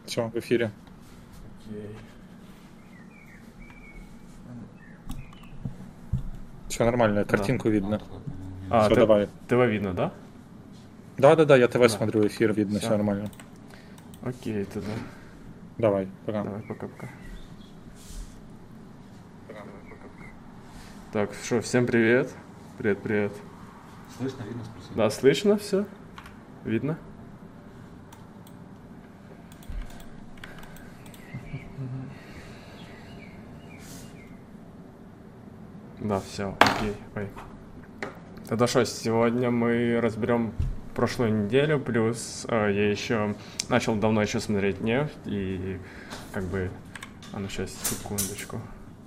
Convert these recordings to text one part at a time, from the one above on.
Все, в эфире. Окей. Все нормально, Да. картинку видно. А, Все, давай. ТВ видно, да? Да-да-да, я ТВ Да. смотрю, эфир видно, все Все. нормально. Окей, тогда. Давай, пока. Давай, пока-пока. Так, что, всем привет. Привет. Слышно, видно, спросили? Да, слышно все? Видно? Да, все, окей. Ой. Тогда что, сегодня мы разберем прошлую неделю, плюс я еще начал давно еще смотреть нефть, и как бы... А ну сейчас, секундочку.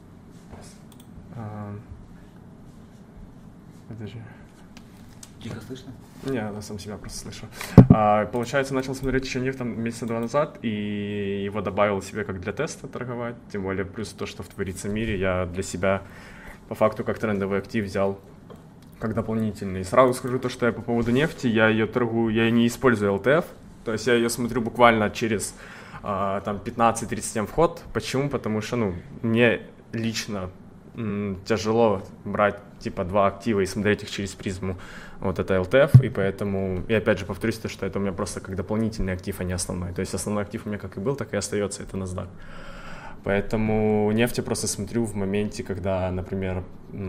Подожди. Тихо слышно? Не, я сам себя просто слышу. Получается, начал смотреть еще нефть там месяца 2 назад, и его добавил себе как для теста торговать. Тем более, плюс то, что творится в мире, я для себя по факту как трендовый актив взял как дополнительный. И сразу скажу то, что я по поводу нефти, я ее торгую, я не использую LTF, то есть я ее смотрю буквально через там 15-37 вход. Почему? Потому что, мне лично тяжело брать типа два актива и смотреть их через призму. Вот это LTF, и поэтому, и опять же повторюсь, то, что это у меня просто как дополнительный актив, а не основной. То есть основной актив у меня как и был, так и остается, это NASDAQ. Поэтому нефть я просто смотрю в моменте, когда, например,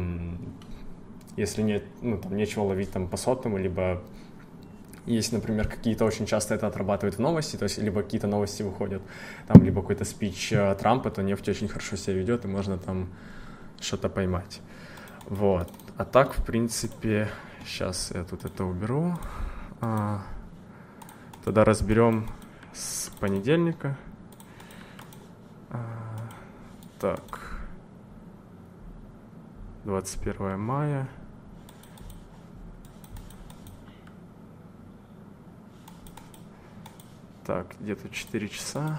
если нет, там нечего ловить там по сотному, либо есть, например, какие-то очень часто это отрабатывают в новости, то есть либо какие-то новости выходят, там, либо какой-то спич Трампа, то нефть очень хорошо себя ведет, и можно там что-то поймать. Вот. А так, в принципе, сейчас я тут это уберу. Тогда разберем с понедельника. Так. 21 мая. Так, где-то 4 часа.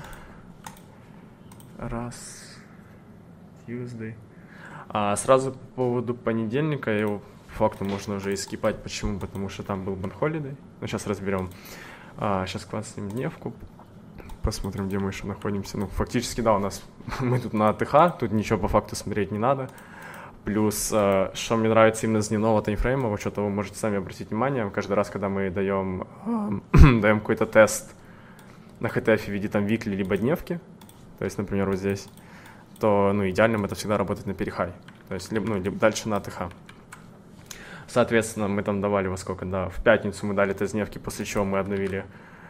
Раз. Tuesday. Сразу по поводу понедельника, его по факту можно уже и скипать. Почему? Потому что там был Bank Holiday. Ну, сейчас разберем. Сейчас классим дневку. Посмотрим, где мы еще находимся. Фактически, да, у нас мы тут на АТХ, тут ничего по факту смотреть не надо. Плюс, что мне нравится именно с дневного таймфрейма, вот что-то вы можете сами обратить внимание, каждый раз, когда мы даем какой-то тест на HTF в виде там викли либо дневки, то есть, например, вот здесь, то, идеальным это всегда работать на перехай, то есть, либо дальше на АТХ. Соответственно, мы там давали во сколько, да, в пятницу мы дали тест дневки, после чего мы обновили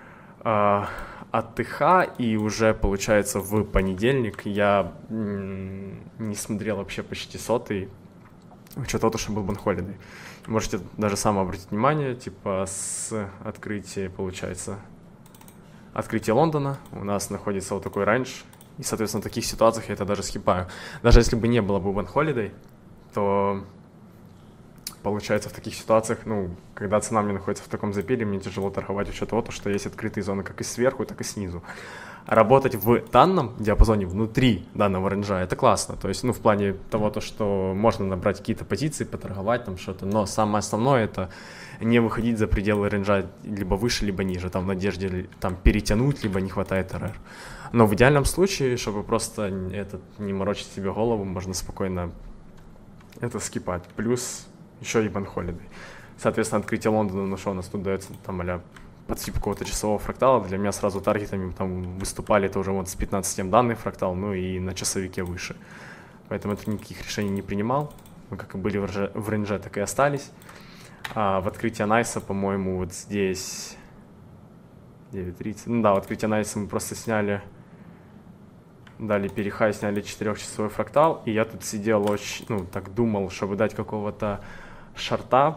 АТХ, и уже, получается, в понедельник я не смотрел вообще почти сотый, что-то то, что был Bank Holiday. Можете даже сам обратить внимание, типа с открытия, получается, открытие Лондона, у нас находится вот такой рейндж, и, соответственно, в таких ситуациях я это даже скипаю. Даже если бы не было бы Bank Holiday, то... Получается, в таких ситуациях, когда цена мне находится в таком запиле, мне тяжело торговать учет того, что есть открытые зоны как и сверху, так и снизу. А работать в данном диапазоне, внутри данного рейнджа, это классно. То есть, в плане того, что можно набрать какие-то позиции, поторговать там что-то, но самое основное это не выходить за пределы рейнджа либо выше, либо ниже, там в надежде там перетянуть, либо не хватает РР. Но в идеальном случае, чтобы просто не морочить себе голову, можно спокойно это скипать. Плюс еще и Bank Holiday. Соответственно, открытие Лондона, что у нас тут дается там а-ля подсып какого-то часового фрактала. Для меня сразу таргетами там выступали, это уже вот с 15 данный фрактал, и на часовике выше. Поэтому это никаких решений не принимал. Мы как и были в рейнже, так и остались. В открытие Найса, по-моему, вот здесь 9:30. В открытие Найса мы просто сняли, дали перехай, сняли 4-часовой фрактал, и я тут сидел очень, так думал, чтобы дать какого-то шорта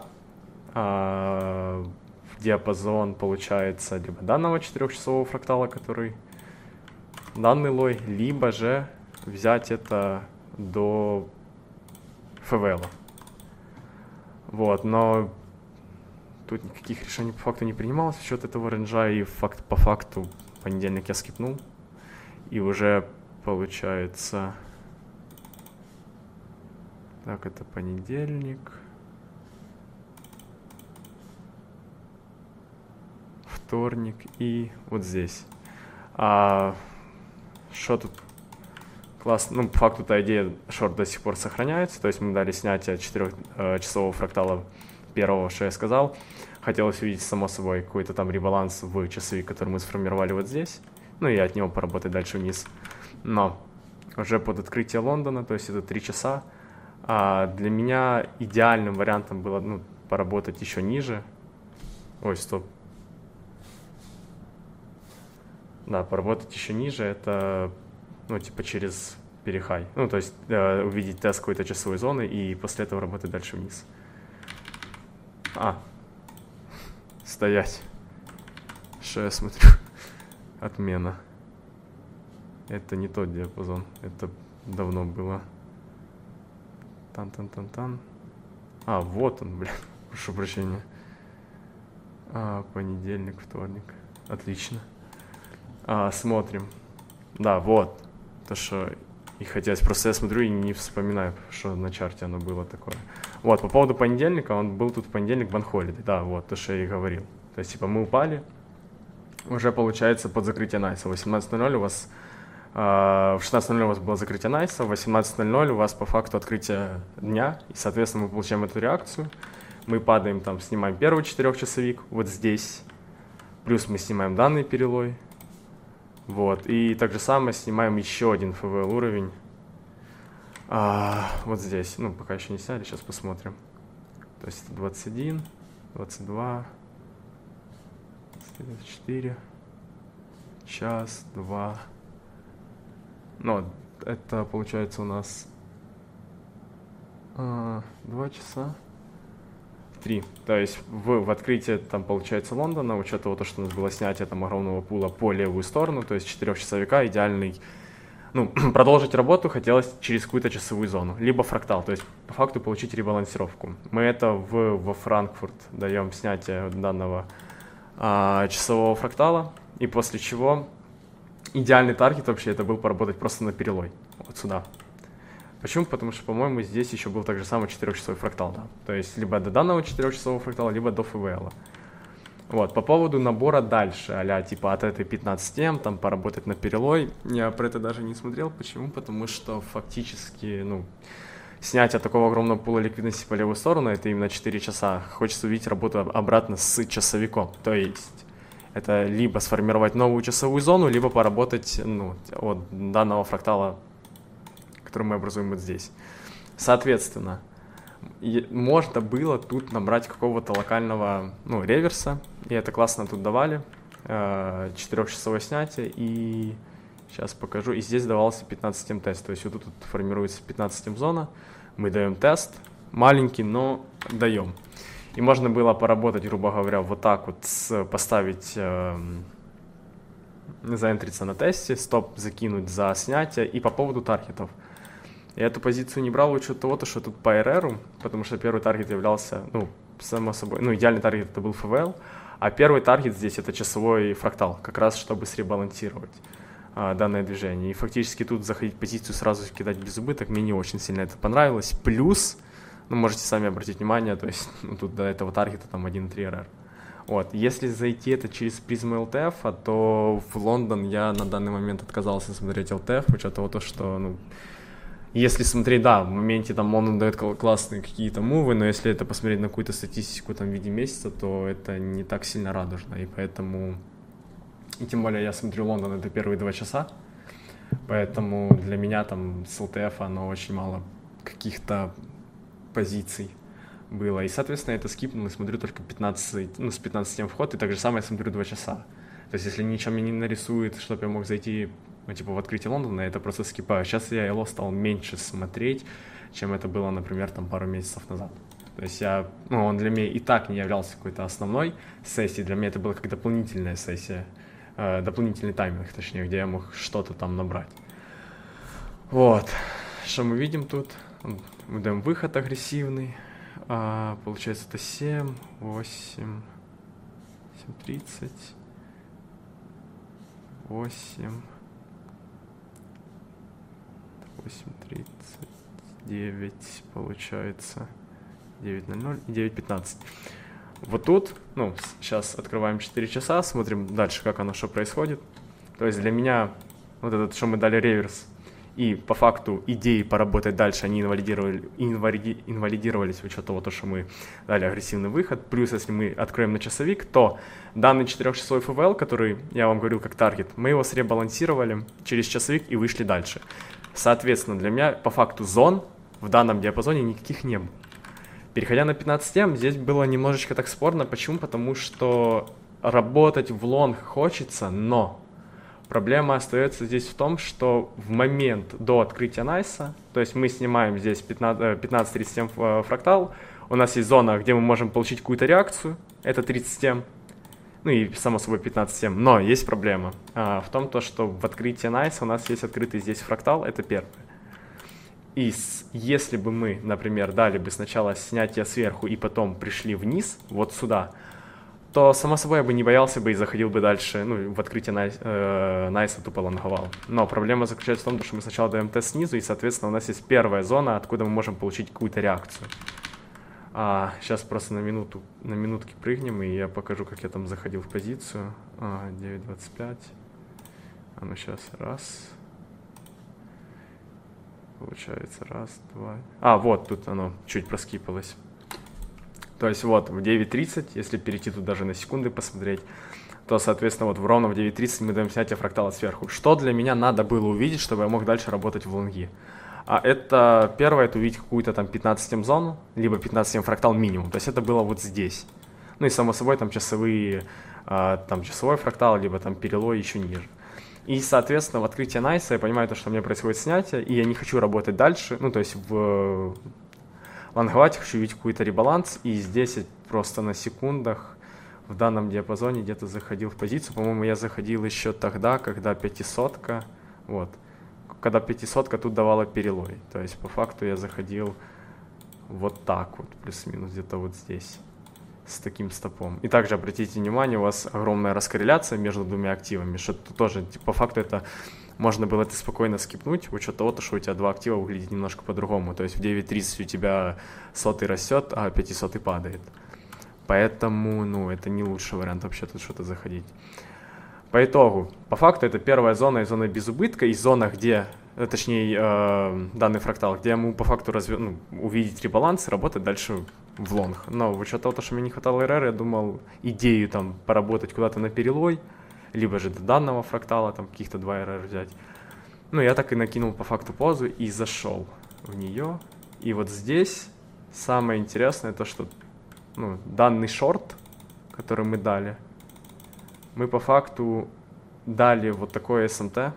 в диапазон, получается, либо данного 4-часового фрактала, который данный лой, либо же взять это до ФВЛ. Вот, но тут никаких решений по факту не принималось в счет этого рейнджа, и по факту в понедельник я скипнул, и уже получается... Так, это понедельник. Вторник и вот здесь. Что тут классно? Ну, по факту, эта идея шорт до сих пор сохраняется. То есть мы дали снятие 4-часового фрактала первого, что я сказал. Хотелось увидеть, само собой, какой-то там ребаланс в часовик, который мы сформировали вот здесь. Ну и от него поработать дальше вниз. Но уже под открытие Лондона, то есть это 3 часа, для меня идеальным вариантом было, ну, поработать еще ниже. Ой, стоп. Да, поработать еще ниже, это, ну, типа через перехай. Ну, то есть увидеть тест какой-то часовой зоны и после этого работать дальше вниз. Стоять. Что я смотрю? Отмена. Это не тот диапазон, это давно было. Тан-тан-тан-тан. Вот он, блин, прошу прощения. Понедельник, вторник. Отлично. Смотрим. Да, вот. То, что и хотелось. Просто я смотрю и не вспоминаю, что на чарте оно было такое. Вот, по поводу понедельника, он был тут в понедельник Bank Holiday. Да, вот, то, что я и говорил. То есть, типа, мы упали. Уже, получается, под закрытие Найса. В 18:00 у вас... В 16:00 у вас было закрытие Найса, в 18:00 у вас по факту открытие дня, и, соответственно, мы получаем эту реакцию. Мы падаем, там, снимаем первый 4-часовик вот здесь, плюс мы снимаем данный перелой, вот, и так же самое снимаем еще один FVL уровень, вот здесь, ну, пока еще не сняли, сейчас посмотрим. То есть это 21, 22, 24, час, 2... Ну, это получается у нас 2 часа 3. То есть в открытии там получается Лондона, учет того, что у нас было снятие там огромного пула по левую сторону, то есть 4-часовика идеальный. Ну, продолжить работу хотелось через какую-то часовую зону, либо фрактал, то есть по факту получить ребалансировку. Мы это во Франкфурт даем снятие данного часового фрактала, и после чего идеальный таргет вообще это был поработать просто на перелой, вот сюда. Почему? Потому что, по-моему, здесь еще был так же самый 4-часовой фрактал, да. То есть либо до данного 4-часового фрактала, либо до ФВЛ. Вот, по поводу набора дальше, а-ля типа от этой 15 М, там поработать на перелой, я про это даже не смотрел. Почему? Потому что фактически, ну, снятие такого огромного пула ликвидности по левую сторону, это именно 4 часа. Хочется увидеть работу обратно с часовиком, то есть это либо сформировать новую часовую зону, либо поработать, ну, от данного фрактала, который мы образуем вот здесь. Соответственно, можно было тут набрать какого-то локального, ну, реверса, и это классно тут давали, 4-часовое снятие, и сейчас покажу, и здесь давался 15 М тест, то есть вот тут формируется 15 М зона, мы даем тест, маленький, но даем. И можно было поработать, грубо говоря, вот так вот, поставить, заэнтриться на тесте, стоп закинуть за снятие. И по поводу таргетов. Я эту позицию не брал в учет того, что тут по РРу, потому что первый таргет являлся, ну, само собой, ну, идеальный таргет это был ФВЛ, а первый таргет здесь это часовой фрактал, как раз чтобы сребалансировать данное движение. И фактически тут заходить в позицию сразу кидать без убыток, мне не очень сильно это понравилось. Плюс, ну, можете сами обратить внимание, то есть, ну, тут до этого таргета там 1.3 РР. Вот, если зайти это через призму ЛТФ, то в Лондон я на данный момент отказался смотреть ЛТФ, учет того, что, ну, если смотреть, да, в моменте там он дает классные какие-то мувы, но если это посмотреть на какую-то статистику там в виде месяца, то это не так сильно радужно, и поэтому, и тем более я смотрю Лондон, это первые 2 часа, поэтому для меня там с ЛТФ оно очень мало каких-то позиций было. И, соответственно, я это скипнул и смотрю только 15, ну, с 15 М вход, и так же самое я смотрю 2 часа. То есть, если ничего мне не нарисует, чтобы я мог зайти, ну, типа, в открытие Лондона, я это просто скипаю. Сейчас я ЭЛО стал меньше смотреть, чем это было, например, там пару месяцев назад. То есть он для меня и так не являлся какой-то основной сессией, для меня это была как дополнительная сессия, дополнительный тайминг, точнее, где я мог что-то там набрать. Вот. Что мы видим тут? Мы даем выход агрессивный. Получается, это 7, 8, 7:30, 8, 8:39, получается, 9:00 и 9:15. Вот тут, ну, сейчас открываем 4 часа, смотрим дальше, как оно, что происходит. То есть для меня вот этот, что мы дали реверс, и по факту идеи поработать дальше, они инвалидировались в учет того, что мы дали агрессивный выход. Плюс, если мы откроем на часовик, то данный 4-часовой ФВЛ, который я вам говорил как таргет, мы его сребалансировали через часовик и вышли дальше. Соответственно, для меня по факту зон в данном диапазоне никаких не было. Переходя на 15 М, здесь было немножечко так спорно. Почему? Потому что работать в лонг хочется, но проблема остается здесь в том, что в момент до открытия найса, то есть мы снимаем здесь 15-37 фрактал, у нас есть зона, где мы можем получить какую-то реакцию, это 30 ну и само собой 15 но есть проблема в том, что в открытии найса у нас есть открытый здесь фрактал, это первое. И если бы мы, например, дали бы сначала снятие сверху и потом пришли вниз, вот сюда, то, само собой, я бы не боялся бы и заходил бы дальше, ну, в открытие найса тупо лонговал. Но проблема заключается в том, что мы сначала даем тест снизу, и, соответственно, у нас есть первая зона, откуда мы можем получить какую-то реакцию. Сейчас просто на минутки прыгнем, и я покажу, как я там заходил в позицию. 9.25. Ну, сейчас, раз. Получается, раз, два. Вот, тут оно чуть проскипалось. То есть вот в 9.30, если перейти тут даже на секунды посмотреть, то, соответственно, вот ровно в 9.30 мы даем снятие фрактала сверху. Что для меня надо было увидеть, чтобы я мог дальше работать в лонги? Это первое, это увидеть какую-то там 15 зону, либо 15 фрактал минимум. То есть это было вот здесь. Ну и само собой там часовой фрактал, либо там перелой еще ниже. И, соответственно, в открытии найса я понимаю, что у меня происходит снятие, и я не хочу работать дальше, ну то есть в лонговать, хочу видеть какой-то ребаланс, и здесь я просто на секундах в данном диапазоне где-то заходил в позицию. По-моему, я заходил еще тогда, когда 500-ка, вот, когда 500-ка тут давала перелой. То есть по факту я заходил вот так вот, плюс-минус где-то вот здесь, с таким стопом. И также обратите внимание, у вас огромная раскорреляция между двумя активами, что тоже по факту это можно было это спокойно скипнуть, в учет того, что у тебя два актива выглядят немножко по-другому. То есть в 9.30 у тебя 100-й растет, а 500-й падает. Поэтому, ну, это не лучший вариант вообще тут что-то заходить. По итогу, по факту это первая зона и зона без убытка, и зона, где, точнее, данный фрактал, где я могу по факту увидеть ребаланс и работать дальше в лонг. Но в учет того, что мне не хватало РР, я думал идею там поработать куда-то на перелой, либо же до данного фрактала, там каких-то 2 РР взять. Ну, я так и накинул по факту позу и зашел в нее. И вот здесь самое интересное то, что данный шорт, который мы дали, мы по факту дали вот такое СМТ.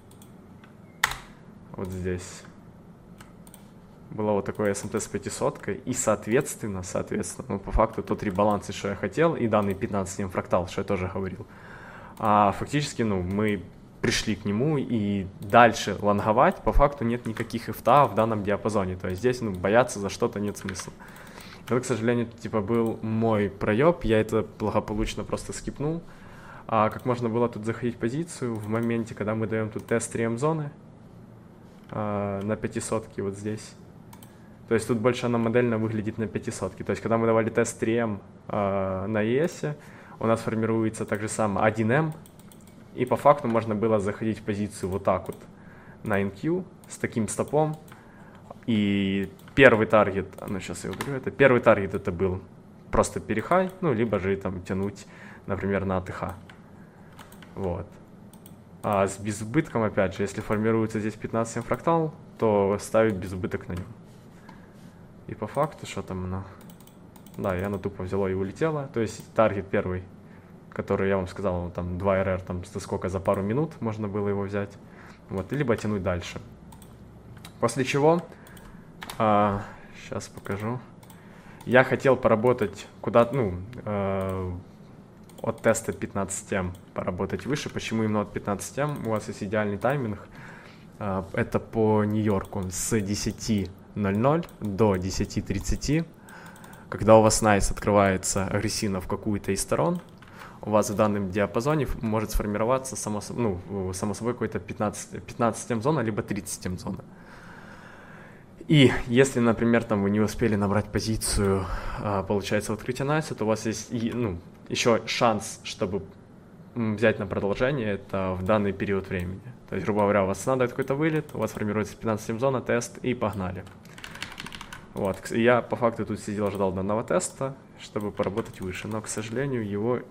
Вот здесь. Было вот такое СМТ с 500-кой. И, соответственно, по факту тот ребаланс, что я хотел, и данный 15 фрактал, что я тоже говорил. Фактически, мы пришли к нему, и дальше лонговать по факту нет никаких ифта в данном диапазоне. То есть здесь, бояться за что-то нет смысла. Это, к сожалению, был мой проеб, я это благополучно просто скипнул. Как можно было тут заходить в позицию в моменте, когда мы даем тут тест 3М зоны на 500-ке вот здесь. То есть тут больше она модельно выглядит на 500-ке. То есть когда мы давали тест 3М на ES, у нас формируется так же самое 1М, и по факту можно было заходить в позицию вот так вот на NQ с таким стопом. И первый таргет, сейчас я удалю это, первый таргет это был просто перехай, либо же там тянуть, например, на АТХ. Вот. А с безубытком, опять же, если формируется здесь 15 фрактал, то ставить безубыток на нем. И по факту, что там оно? Да, и оно тупо взяло и улетело. То есть таргет первый, который я вам сказал, там 2 РР, там сколько, за пару минут можно было его взять. Вот, либо тянуть дальше. После чего, сейчас покажу. Я хотел поработать куда-то, от теста 15М поработать выше. Почему именно от 15М? У вас есть идеальный тайминг. Это по Нью-Йорку с 10:00 до 10:30. Когда у вас найс открывается агрессивно в какую-то из сторон, у вас в данном диапазоне может сформироваться само собой какой-то 15 зона, либо 30 зона. И если, например, там вы не успели набрать позицию, получается, в открытии найса, то у вас есть еще шанс, чтобы взять на продолжение, это в данный период времени. То есть, грубо говоря, у вас надо какой-то вылет, у вас формируется 15 зона, тест, и погнали. Вот, я по факту тут сидел, ждал данного теста, чтобы поработать выше, но, к сожалению, его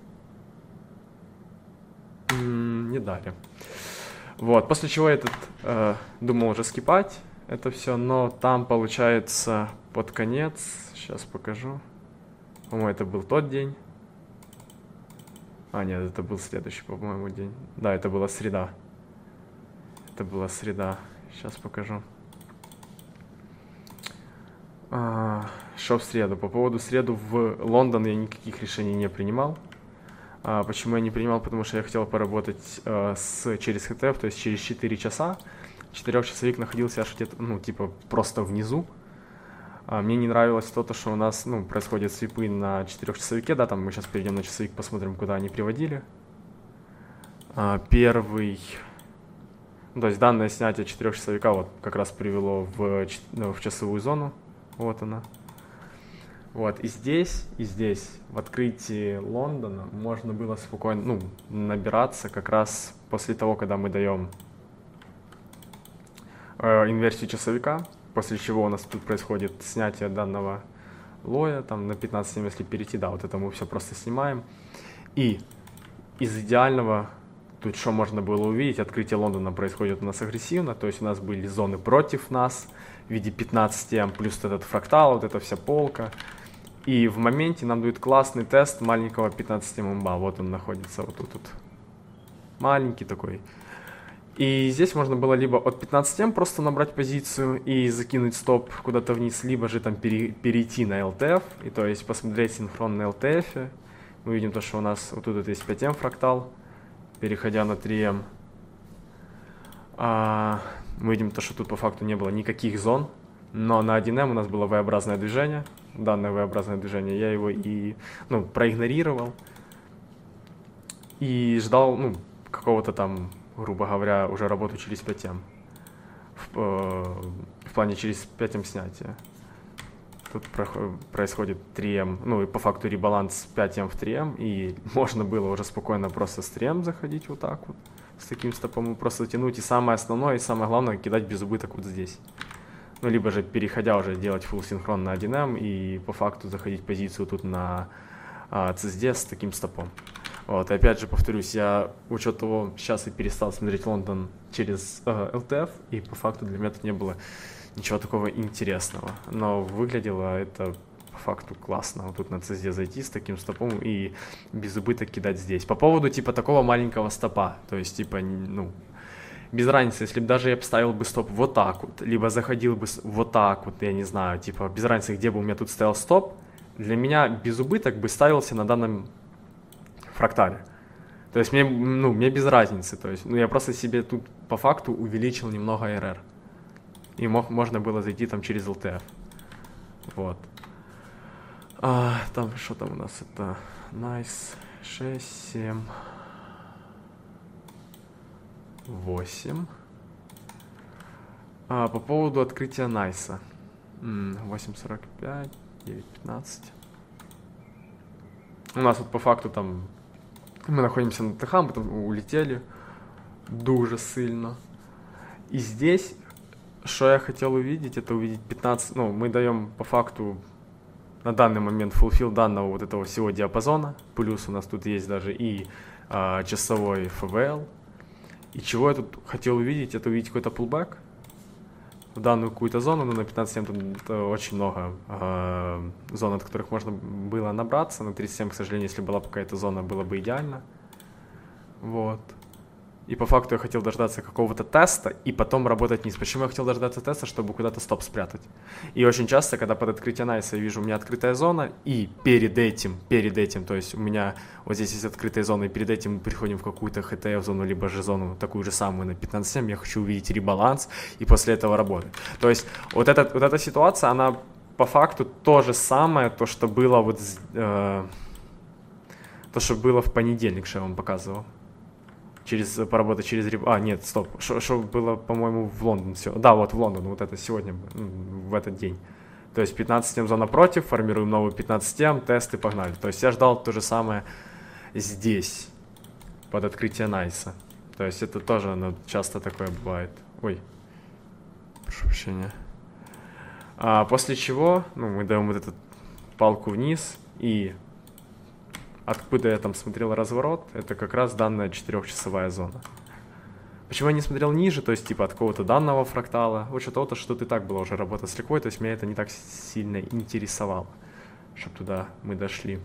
не дали. Вот, после чего я думал уже скипать это все, но там, получается, под конец, сейчас покажу, по-моему, это был тот день. А, нет, это был следующий, по-моему, день. Да, это была среда. Это была среда. Сейчас покажу. Что в среду? По поводу среду в Лондон я никаких решений не принимал. Почему я не принимал? Потому что я хотел поработать через ХТФ, то есть через 4 часа. 4-часовик находился аж где-то, ну, типа, просто внизу. Мне не нравилось то, что у нас, ну, происходят свипы на 4-часовике, да, там мы сейчас перейдем на часовик, посмотрим, куда они приводили. Первый, ну, то есть данное снятие 4-часовика вот как раз привело в часовую зону, вот она. Вот, и здесь, в открытии Лондона можно было спокойно, ну, набираться как раз после того, когда мы даем инверсию часовика, после чего у нас тут происходит снятие данного лоя, там на 15, если перейти, да, вот это мы все просто снимаем. И из идеального, тут что можно было увидеть, открытие Лондона происходит у нас агрессивно, то есть у нас были зоны против нас в виде 15 М, плюс этот фрактал, вот эта вся полка. И в моменте нам дают классный тест маленького 15 МБА, вот он находится вот тут. Маленький такой. И здесь можно было либо от 15 М просто набрать позицию и закинуть стоп куда-то вниз, либо же там перейти на ЛТФ, и то есть посмотреть синхрон на ЛТФ. Мы видим то, что у нас вот тут есть 5 М фрактал, переходя на 3 М. Мы видим то, что тут по факту не было никаких зон, но на 1 М у нас было V-образное движение. Данное V-образное движение, я его и, ну, проигнорировал и ждал, ну, какого-то там, грубо говоря, уже работу через 5 М, в плане через 5 М снятия. Тут происходит 3 М, ну и по факту ребаланс 5 М в 3 М, и можно было уже спокойно просто с 3 М заходить вот так вот, с таким стопом, просто тянуть, и самое основное, и самое главное, кидать без убыток вот здесь. Ну, либо же, переходя уже, делать full синхрон на 1 М и по факту заходить в позицию тут на CSD с таким стопом. Вот, и опять же, повторюсь, я, учет того, сейчас и перестал смотреть Лондон через LTF, и по факту для меня тут не было ничего такого интересного. Но выглядело это по факту классно. Вот тут на CSD зайти с таким стопом и без убыток кидать здесь. По поводу, типа, такого маленького стопа, то есть, типа, ну, без разницы, если бы даже я поставил бы стоп вот так вот, либо заходил бы вот так вот, я не знаю, типа, без разницы, где бы у меня тут стоял стоп, для меня без убыток бы ставился на данном фрактале. То есть мне без разницы, то есть, ну, я просто себе тут по факту увеличил немного RR. И можно было зайти там через LTF. Вот. Там, что там у нас, это nice, 6, 7... 8. По поводу открытия Найса. 8.45, 9.15. У нас вот по факту там мы находимся на ТХ, мы там улетели дуже сильно. И здесь, что я хотел увидеть, это увидеть 15, ну, мы даем по факту на данный момент фулфил данного вот этого всего диапазона, плюс у нас тут есть даже и часовой ФВЛ. И чего я тут хотел увидеть, это увидеть какой-то pullback в данную какую-то зону, но на 15 тут очень много зон, от которых можно было набраться, на 37, к сожалению, если была какая-то зона, было бы идеально. Вот. И по факту я хотел дождаться какого-то теста и потом работать вниз. Почему я хотел дождаться теста? Чтобы куда-то стоп спрятать. И очень часто, когда под открытие Найса я вижу, у меня открытая зона, и перед этим, то есть у меня вот здесь есть открытая зона, и перед этим мы переходим в какую-то HTF-зону, либо же зону такую же самую на 15.7, я хочу увидеть ребаланс и после этого работать. То есть вот эта ситуация, она по факту то же самое, то, что было вот, то, что было в понедельник, что я вам показывал. Поработать через... нет, стоп. Что было, по-моему, в Лондон все. Да, вот в Лондон, вот это сегодня, в этот день. То есть 15 зона против, формируем новую 15 тесты, погнали. То есть я ждал то же самое здесь. под открытие найса. То есть это тоже, ну, часто такое бывает. Ой, прошу прощения. После чего, ну, мы даем вот эту палку вниз, и откуда я там смотрел разворот, это как раз данная 4-часовая зона. Почему я не смотрел ниже, то есть типа от какого-то данного фрактала, вот что-то, что и так была уже работа с рекой, то есть меня это не так сильно интересовало, чтобы туда мы дошли.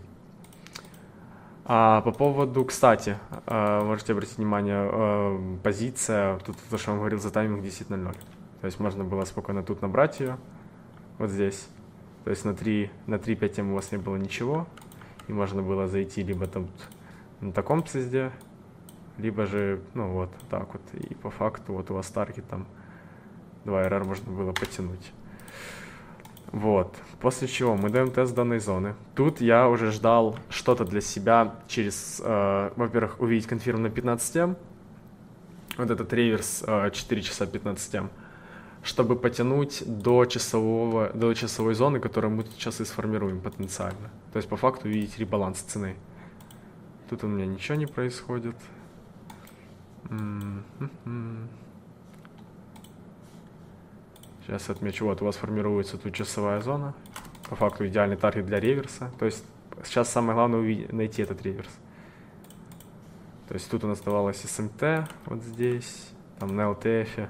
По поводу, кстати, можете обратить внимание, позиция, тут то, что я вам говорил, за тайминг 10:00. То есть можно было спокойно тут набрать ее, вот здесь. То есть на 3-5 у вас не было ничего, и можно было зайти либо там на таком звезде, либо же, ну вот так вот. И по факту вот у вас таргет там 2 РР можно было потянуть. Вот. После чего мы даем тест данной зоны. Тут я уже ждал что-то для себя через, во-первых, увидеть конфирм на 15М. Вот этот реверс 4 часа 15М. Чтобы потянуть до часовой зоны, которую мы тут сейчас и сформируем потенциально. То есть по факту увидеть ребаланс цены. Тут у меня ничего не происходит. Сейчас отмечу, вот у вас формируется тут часовая зона. По факту идеальный таргет для реверса. То есть сейчас самое главное найти этот реверс. То есть тут у нас давалось СМТ, вот здесь, там на ЛТФ.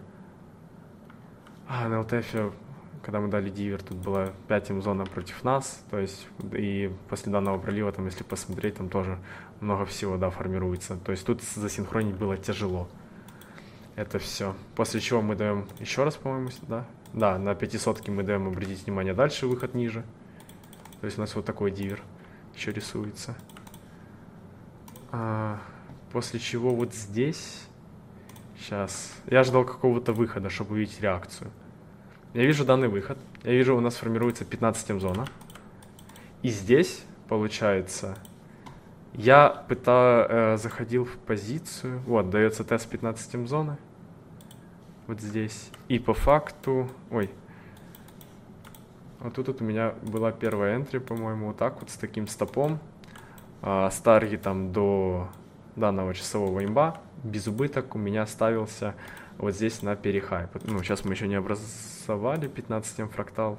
На ЛТФ, когда мы дали дивер, тут была 5 зона против нас. То есть и после данного пролива, там, если посмотреть, там тоже много всего, да, формируется. То есть тут засинхронить было тяжело. Это все. После чего мы даем еще раз, по-моему, да? Да, на 500 мы даем обратить внимание дальше, выход ниже. То есть у нас вот такой дивер еще рисуется. После чего вот здесь... Сейчас. Я ждал какого-то выхода, чтобы увидеть реакцию. Я вижу данный выход. Я вижу, у нас формируется 15 зона. И здесь, получается, я заходил в позицию. Вот, дается тест 15 зоны. Вот здесь. И по факту... Ой. Вот тут у меня была первая энтри, по-моему, вот так вот, с таким стопом. С таргетом до данного часового имба. Без убыток у меня ставился вот здесь на перехай. Ну, сейчас мы еще не образовали 15 фрактал.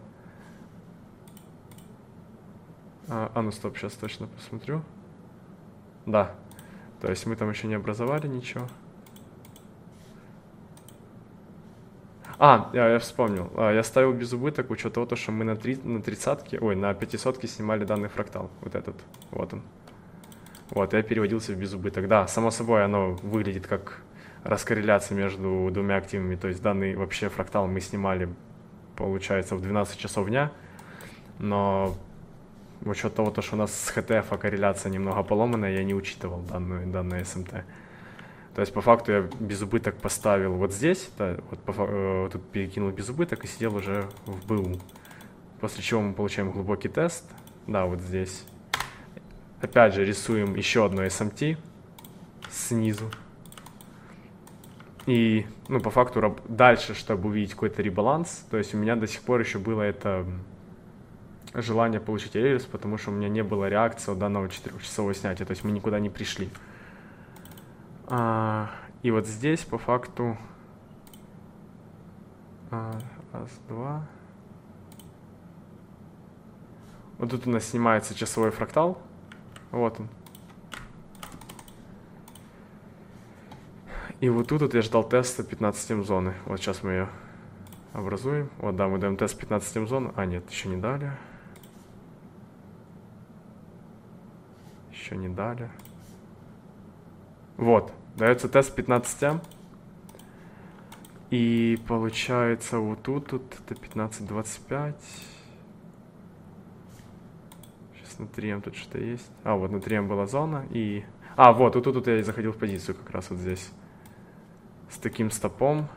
Ну стоп, сейчас точно посмотрю. Да. То есть мы там еще не образовали ничего. Я вспомнил. Я ставил без убыток учет того, что мы на 30-ке, на 500-ке снимали данный фрактал. Вот этот. Вот он. Вот, я переводился в безубыток. Да, само собой, оно выглядит как раскорреляция между двумя активами. То есть данный вообще фрактал мы снимали, получается, в 12 часов дня. Но в учет того, что у нас с ХТФ корреляция немного поломанная, я не учитывал данное СМТ. То есть по факту я безубыток поставил вот здесь, да, вот тут перекинул безубыток и сидел уже в БУ. После чего мы получаем глубокий тест. Да, вот здесь. Опять же рисуем еще одно SMT снизу. И, ну, по факту дальше, чтобы увидеть какой-то ребаланс, то есть у меня до сих пор еще было это желание получить реверс, потому что у меня не было реакции от данного 4-часового снятия, то есть мы никуда не пришли. И вот здесь по факту раз, два. Вот тут у нас снимается часовой фрактал. Вот он. И вот тут я ждал теста 15 зоны. Вот сейчас мы ее образуем. Вот, да, мы даем тест 15 зон. Нет, еще не дали. Еще не дали. Вот, дается тест 15. И получается вот тут это 15-25. Сейчас на 3М тут что-то есть. Вот на 3М была зона. И... вот тут я и заходил в позицию как раз вот здесь. С таким стопом.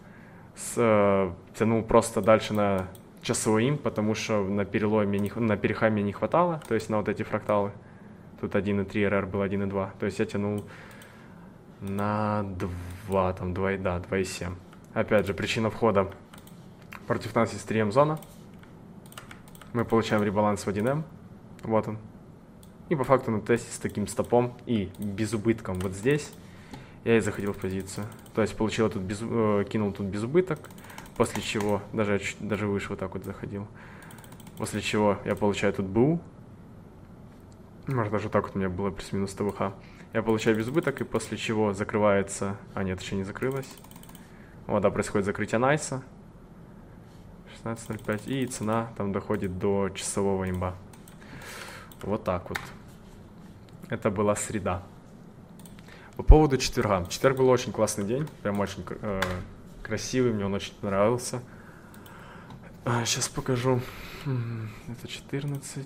Тянул просто дальше на часовой имп, потому что на переломе, на перехай мне не хватало. То есть на вот эти фракталы. Тут 1.3 РР был 1.2. То есть я тянул на 2, там 2.7. Опять же, причина входа. Против нас есть 3М зона. Мы получаем ребаланс в 1М. Вот он. И по факту на тесте с таким стопом и безубытком вот здесь я и заходил в позицию. То есть получил тут кинул тут безубыток, после чего даже выше вот так вот заходил. После чего я получаю тут БУ. Может, даже так вот у меня было плюс-минус ТВХ. Я получаю безубыток, и после чего закрывается... А, нет, еще не закрылась. Вот, да, происходит закрытие найса. 16.05. И цена там доходит до часового имба. Вот так вот. Это была среда. По поводу четверга. Четверг был очень классный день. Прям очень красивый. Мне он очень понравился. Сейчас покажу. Это 14.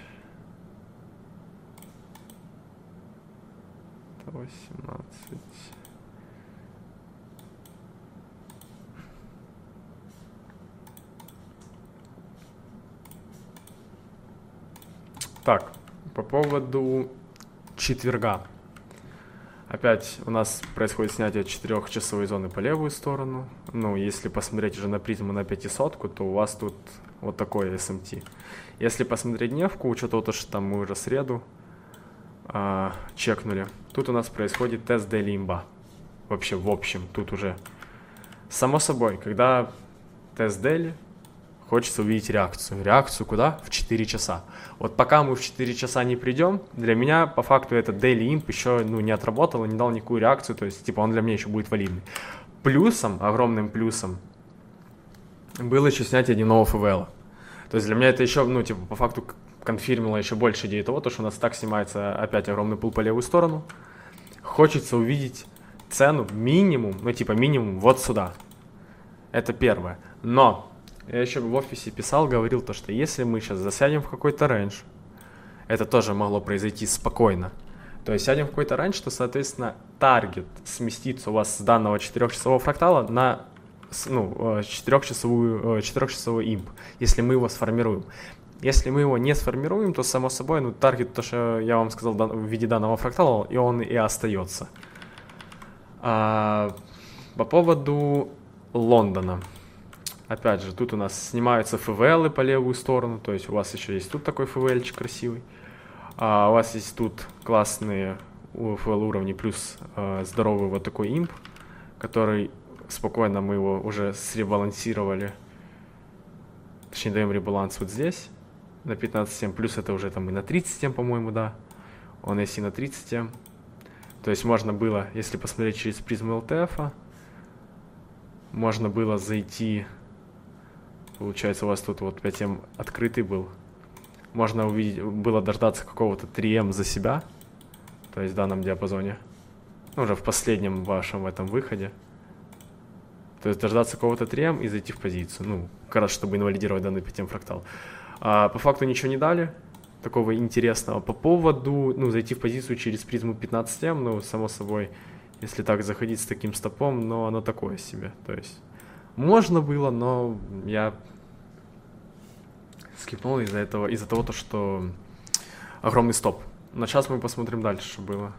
Это 18. Так, по поводу четверга. Опять у нас происходит снятие 4-часовой зоны по левую сторону. Ну, если посмотреть уже на призму на 500, то у вас тут вот такой SMT. Если посмотреть дневку, учетом того, что там мы уже среду чекнули, тут у нас происходит тест daily имба. Вообще, в общем, тут уже само собой, когда тест daily, хочется увидеть реакцию. Реакцию куда? В 4 часа. Вот пока мы в 4 часа не придем, для меня по факту этот daily imp еще не отработал и не дал никакую реакцию, то есть типа он для меня еще будет валидный. Плюсом, огромным плюсом, было еще снятие дневного ФВЛ. То есть для меня это еще, по факту конфирмило еще больше идеи того, что у нас так снимается опять огромный пул по левую сторону. Хочется увидеть цену минимум, минимум вот сюда. Это первое. Но я еще в офисе писал, говорил то, что если мы сейчас засядем в какой-то рейндж, это тоже могло произойти спокойно. То есть сядем в какой-то рейндж, то, соответственно, таргет сместится у вас с данного 4-часового фрактала на 4-часовой имп, если мы его сформируем. Если мы его не сформируем, то, само собой, таргет, то, что я вам сказал в виде данного фрактала, и он и остается. По поводу Лондона. Опять же, тут у нас снимаются ФВЛы по левую сторону, то есть у вас еще есть тут такой ФВЛчик красивый. У вас есть тут классные ФВЛ уровни, плюс здоровый вот такой имп, который спокойно мы его уже сребалансировали. Точнее, даем ребаланс вот здесь на 15 плюс это уже там и на 30 по-моему, да. Он есть и на 30 То есть можно было, если посмотреть через призму ЛТФ, можно было зайти. Получается, у вас тут вот 5М открытый был. Можно увидеть, было дождаться какого-то 3М за себя. То есть в данном диапазоне. Уже в последнем вашем этом выходе. То есть дождаться какого-то 3М и зайти в позицию. Как раз, чтобы инвалидировать данный 5М фрактал. По факту ничего не дали. Такого интересного. По поводу, зайти в позицию через призму 15М, само собой, если так заходить с таким стопом, но оно такое себе. То есть можно было, но я скипнул из-за того, что огромный стоп. Но сейчас мы посмотрим дальше, что было.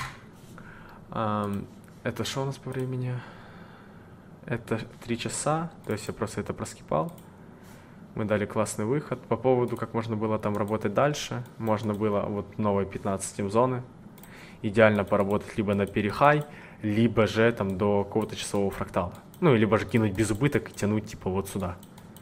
Это что у нас по времени? Это 3 часа, то есть я просто это проскипал. Мы дали классный выход. По поводу, как можно было там работать дальше, можно было вот новой 15 зоны идеально поработать либо на перехай, либо же там до какого-то часового фрактала. Либо же кинуть без убыток и тянуть типа вот сюда.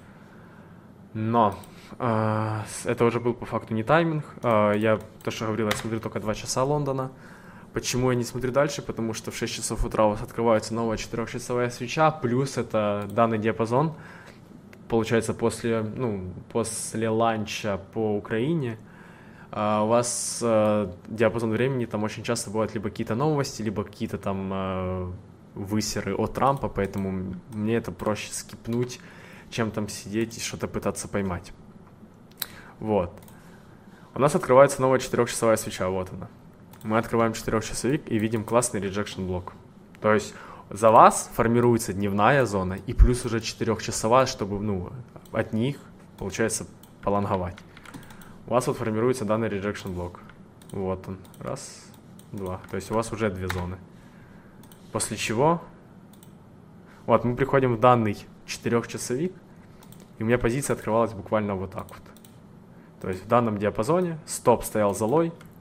Но это уже был по факту не тайминг. Я, то, что говорил, я смотрю только 2 часа Лондона. Почему я не смотрю дальше? Потому что в 6 часов утра у вас открывается новая 4-часовая свеча, плюс это данный диапазон. Получается, после ланча по Украине у вас диапазон времени, там очень часто бывают либо какие-то новости, либо какие-то там высеры от Трампа, поэтому мне это проще скипнуть, чем там сидеть и что-то пытаться поймать. Вот. У нас открывается новая 4-часовая свеча, вот она. Мы открываем 4-часовик и видим классный rejection блок. То есть за вас формируется дневная зона и плюс уже 4-часовая, чтобы, от них, получается, полонговать. У вас вот формируется данный rejection блок. Вот он. Раз, два. То есть у вас уже 2 зоны. После чего, вот, мы приходим в данный 4-часовик, и у меня позиция открывалась буквально вот так вот. То есть в данном диапазоне стоп стоял залой,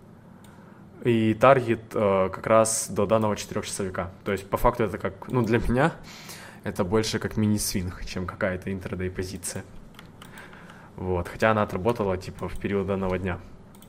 И таргет как раз до данного 4-часовика. То есть, по факту, это как, ну, для меня, это больше как мини-свинг, чем какая-то интрадей позиция. Вот, хотя она отработала, типа, в период данного дня.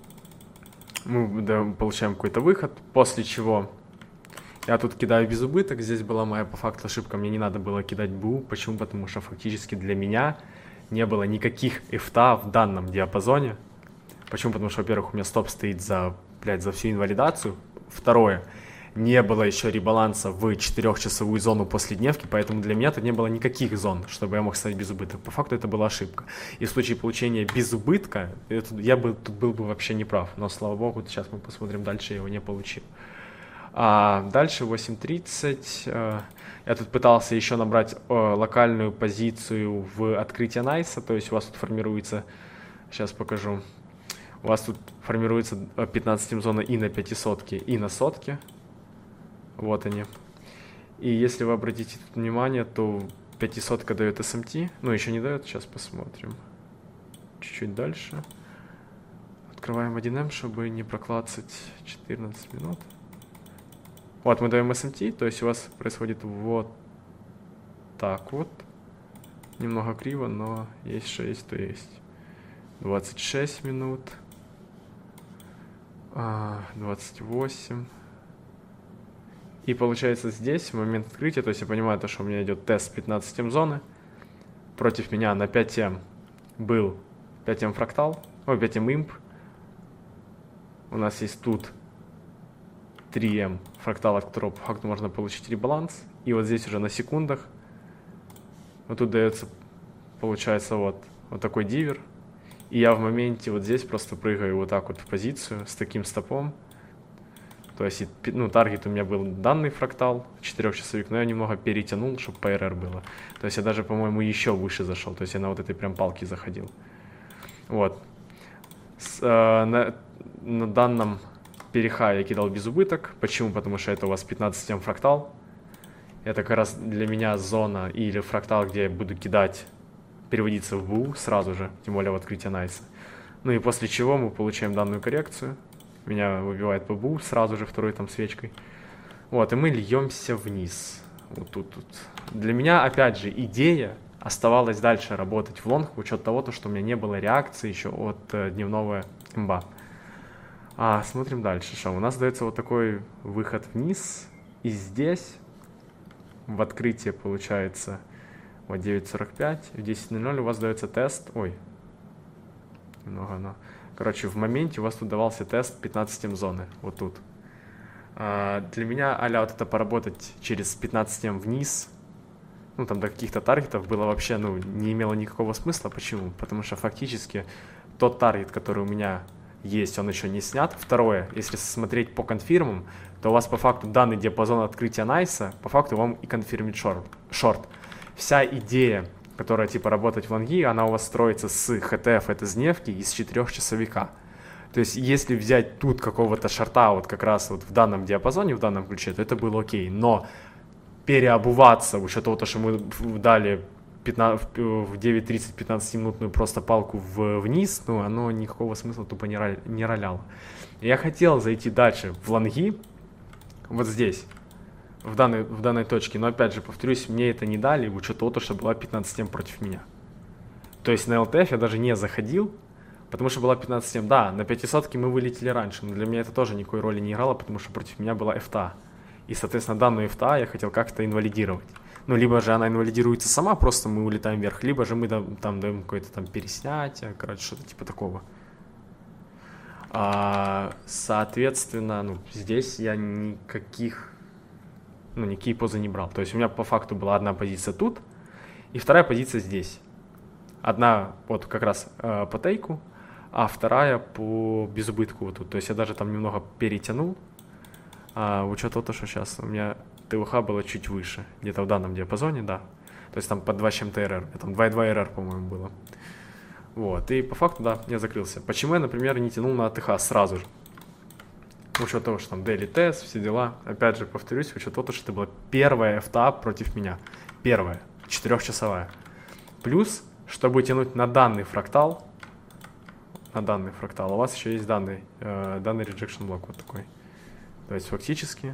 Мы получаем какой-то выход, после чего я тут кидаю без убыток. Здесь была моя, по факту, ошибка. Мне не надо было кидать БУ. Почему? Потому что фактически для меня не было никаких эфта в данном диапазоне. Почему? Потому что, во-первых, у меня стоп стоит за всю инвалидацию. Второе, не было еще ребаланса в 4-часовую зону после дневки, поэтому для меня тут не было никаких зон, чтобы я мог ставить без убыток. По факту это была ошибка. И в случае получения без убытка, я бы тут был бы вообще не прав. Но, слава богу, сейчас мы посмотрим дальше, я его не получил. А дальше 8.30. Я тут пытался еще набрать локальную позицию в открытие Найса. То есть у вас тут формируется, сейчас покажу, у вас тут формируется 15 зона и на 500, и на 100. Вот они. И если вы обратите тут внимание, то 500 дает SMT. Ну, еще не дает, сейчас посмотрим. Чуть-чуть дальше. Открываем 1М, чтобы не проклацать 14 минут. Вот, мы даем SMT, то есть у вас происходит вот так вот. Немного криво, но есть что есть, то есть. 26 минут. 28. И получается здесь, в момент открытия, то есть я понимаю, то, что у меня идет тест 15М зоны. Против меня на 5М был 5М фрактал, 5М имп. У нас есть тут 3М фрактал, от которого по факту можно получить ребаланс. И вот здесь уже на секундах. Вот тут дается, получается, вот такой дивер. И я в моменте вот здесь просто прыгаю вот так вот в позицию с таким стопом. То есть, ну, таргет у меня был данный фрактал, 4-часовик, но я немного перетянул, чтобы по РР было. То есть я даже, по-моему, еще выше зашел. То есть я на вот этой прям палке заходил. Вот. На данном переха я кидал без убыток. Почему? Потому что это у вас 15М фрактал. Это как раз для меня зона или фрактал, где я буду кидать, переводиться в БУ сразу же, тем более в открытие Найса. Ну и после чего мы получаем данную коррекцию. Меня выбивает по БУ сразу же второй там свечкой. Вот, и мы льемся вниз. Вот тут. Для меня, опять же, идея оставалась дальше работать в лонг, в учет того, что у меня не было реакции еще от дневного имба. Смотрим дальше. Что? У нас дается вот такой выход вниз. И здесь в открытие получается вот 9.45. В 10.00 у вас дается тест. Ой, немного оно. Короче, в моменте у вас тут давался тест 15М зоны. Вот тут. Для меня а-ля вот это поработать через 15М вниз, ну там до каких-то таргетов было вообще, ну, не имело никакого смысла. Почему? Потому что фактически тот таргет, который у меня есть, он еще не снят. Второе, если смотреть по конфирмам, то у вас по факту данный диапазон открытия Найса, по факту вам и конфирмит шорт. Вся идея, которая типа работать в лонги, она у вас строится с ХТФ, это с дневки, и с 4-часовика. То есть если взять тут какого-то шорта вот как раз вот в данном диапазоне, в данном ключе, то это было окей. Но переобуваться, учет того, что мы дали в 9.30 15-минутную просто палку вниз, ну оно никакого смысла тупо не роляло. Я хотел зайти дальше в лонги, вот здесь. В данной точке, но опять же, повторюсь, мне это не дали, в учет того, что была 15М против меня. То есть на ЛТФ я даже не заходил, потому что была 15М. Да, на 500 мы вылетели раньше, но для меня это тоже никакой роли не играло, потому что против меня была ФТА. И, соответственно, данную ФТА я хотел как-то инвалидировать. Ну, либо же она инвалидируется сама, просто мы улетаем вверх, либо же мы там даем какое-то там переснятие, короче, что-то типа такого. Соответственно, ну, здесь я никакие позы не брал. То есть у меня по факту была одна позиция тут, и вторая позиция здесь. Одна вот как раз по тейку, а вторая по безубытку вот тут. То есть я даже там немного перетянул, учет того, что сейчас у меня ТВХ было чуть выше, где-то в данном диапазоне, да. То есть там под 2 с чем-то РР, там 2.2 РР, по-моему, было. Вот, и по факту, да, я закрылся. Почему я, например, не тянул на АТХ сразу же? Учет того, что там daily тест, все дела. Опять же, повторюсь, учет того, что это была первая ФТА против меня. Первая, 4-часовая. Плюс, чтобы тянуть на данный фрактал, у вас еще есть данный rejection блок вот такой. То есть фактически...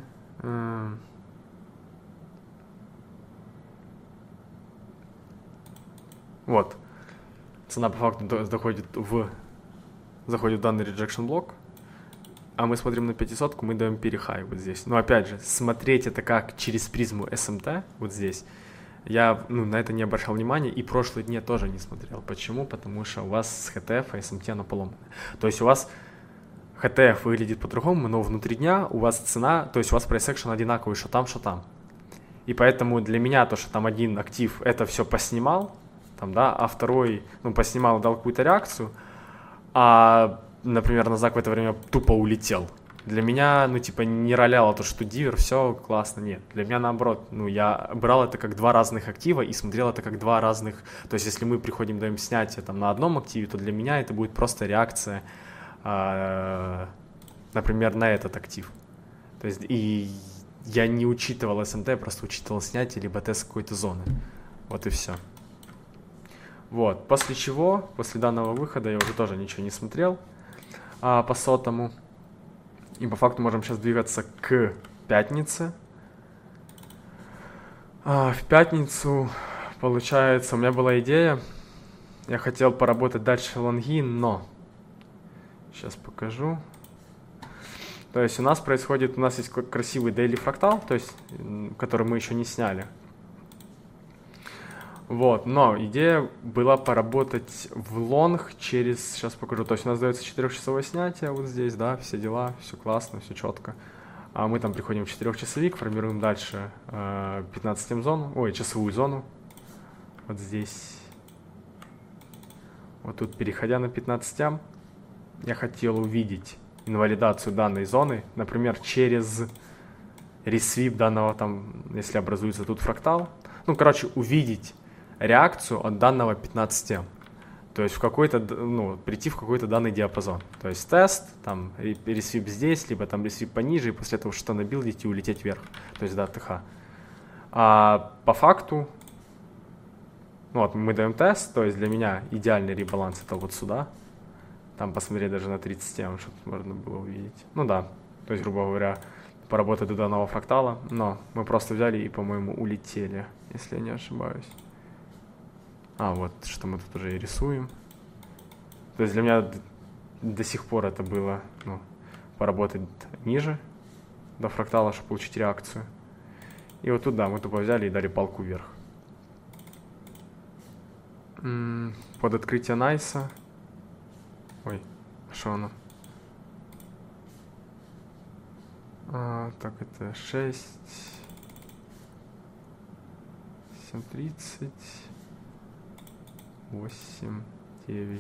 Вот. Цена по факту заходит в данный rejection блок, а мы смотрим на 500-ку, мы даем перехай вот здесь. Но опять же, смотреть это как через призму SMT вот здесь, я на это не обращал внимания и прошлые дни тоже не смотрел. Почему? Потому что у вас с HTF и SMT оно поломано. То есть у вас HTF выглядит по-другому, но внутри дня у вас цена, то есть у вас price action одинаковый, что там, что там. И поэтому для меня то, что там один актив это все поснимал, там, да, а второй, поснимал, дал какую-то реакцию, а, например, NASDAQ в это время тупо улетел. Для меня, не роляло то, что дивер, все классно, нет. Для меня наоборот, я брал это как два разных актива и смотрел это как два разных, то есть если мы приходим, даем снятие там на одном активе, то для меня это будет просто реакция, например, на этот актив. То есть и я не учитывал СМТ, просто учитывал снятие либо тест какой-то зоны. Вот и все. Вот, после чего, после данного выхода я уже тоже ничего не смотрел по сотому. И по факту можем сейчас двигаться к пятнице. В пятницу, получается, у меня была идея. Я хотел поработать дальше лонги, но... Сейчас покажу. То есть у нас есть красивый daily фрактал, то есть, который мы еще не сняли. Вот, но идея была поработать в лонг через, сейчас покажу, то есть у нас дается 4-часовое снятие вот здесь, да, все дела, все классно, все четко. А мы там приходим в 4-часовик, формируем дальше 15 зону, часовую зону, вот здесь. Вот тут, переходя на 15, я хотел увидеть инвалидацию данной зоны, например, через ресвип данного там, если образуется тут фрактал, увидеть реакцию от данного 15, то есть прийти в какой-то данный диапазон, то есть тест, там ресвип здесь, либо там ресвип пониже, и после этого что-то набилдить и улететь вверх, то есть до ТХ. А по факту, мы даем тест, то есть для меня идеальный ребаланс это вот сюда, там посмотреть даже на 30, чтобы можно было увидеть, то есть, грубо говоря, поработать до данного фрактала, но мы просто взяли и, по-моему, улетели, если я не ошибаюсь. Вот, что мы тут уже и рисуем. То есть для меня до сих пор это было, поработать ниже до фрактала, чтобы получить реакцию. И вот тут, да, мы тупо взяли и дали палку вверх. Под открытие Найса. Что оно? Так, это 6. 7:30. 8, 9.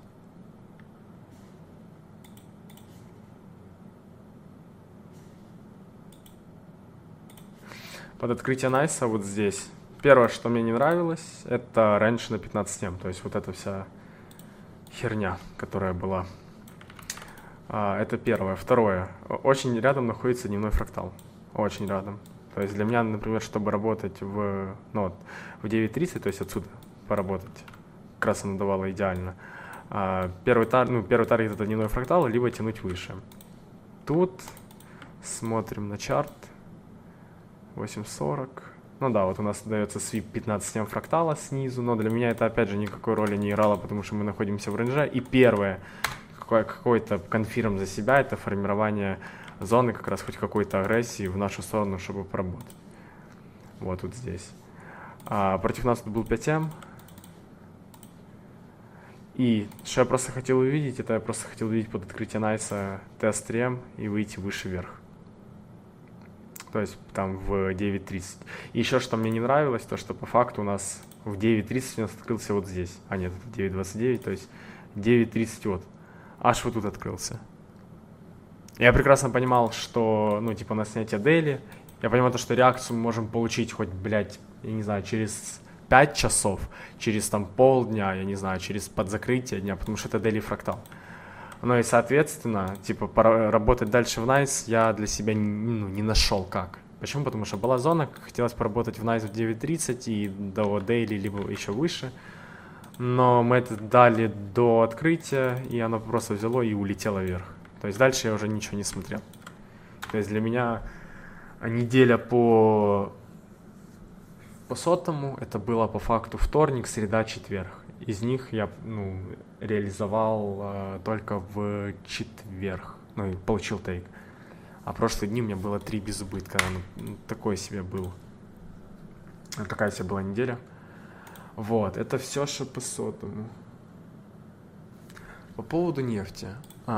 Под открытие Найса вот здесь. Первое, что мне не нравилось, это раньше на 15, то есть вот эта вся херня, которая была. Это первое. Второе. Очень рядом находится дневной фрактал. Очень рядом. То есть для меня, например, чтобы работать в 9:30, то есть отсюда поработать, как раз оно давало идеально. Первый таргет это дневной фрактал, либо тянуть выше. Тут смотрим на чарт. 8:40. Вот у нас дается свип 15 фрактала снизу, но для меня это опять же никакой роли не играло, потому что мы находимся в рейнже. И первое, какой-то конфирм за себя, это формирование зоны, как раз хоть какой-то агрессии в нашу сторону, чтобы поработать. Вот тут здесь. Против нас тут был 5М. И что я просто хотел увидеть, это я просто хотел увидеть под открытие Найса тест 3М и выйти выше вверх. То есть там в 9:30. И еще что мне не нравилось, то что по факту у нас в 9:30 у нас открылся вот здесь. Нет, это 9:29, то есть 9:30 вот. Аж вот тут открылся. Я прекрасно понимал, что, на снятие дейли, я понимаю, что реакцию мы можем получить хоть, я не знаю, через 5 часов, через полдня, я не знаю, через подзакрытие дня, потому что это дейли фрактал. И, соответственно, работать дальше в Nice я для себя не нашел как. Почему? Потому что была зона, хотелось поработать в Nice в 9:30 и до дейли, либо еще выше. Но мы это дали до открытия, и оно просто взяло и улетело вверх. То есть дальше я уже ничего не смотрел. То есть для меня неделя по сотому это было по факту вторник, среда, четверг. Из них я реализовал только в четверг, и получил тейк. А прошлые дни у меня было 3 без убытка. Такой себе был. Такая себе была неделя. Вот, это все, что по сотому. По поводу нефти.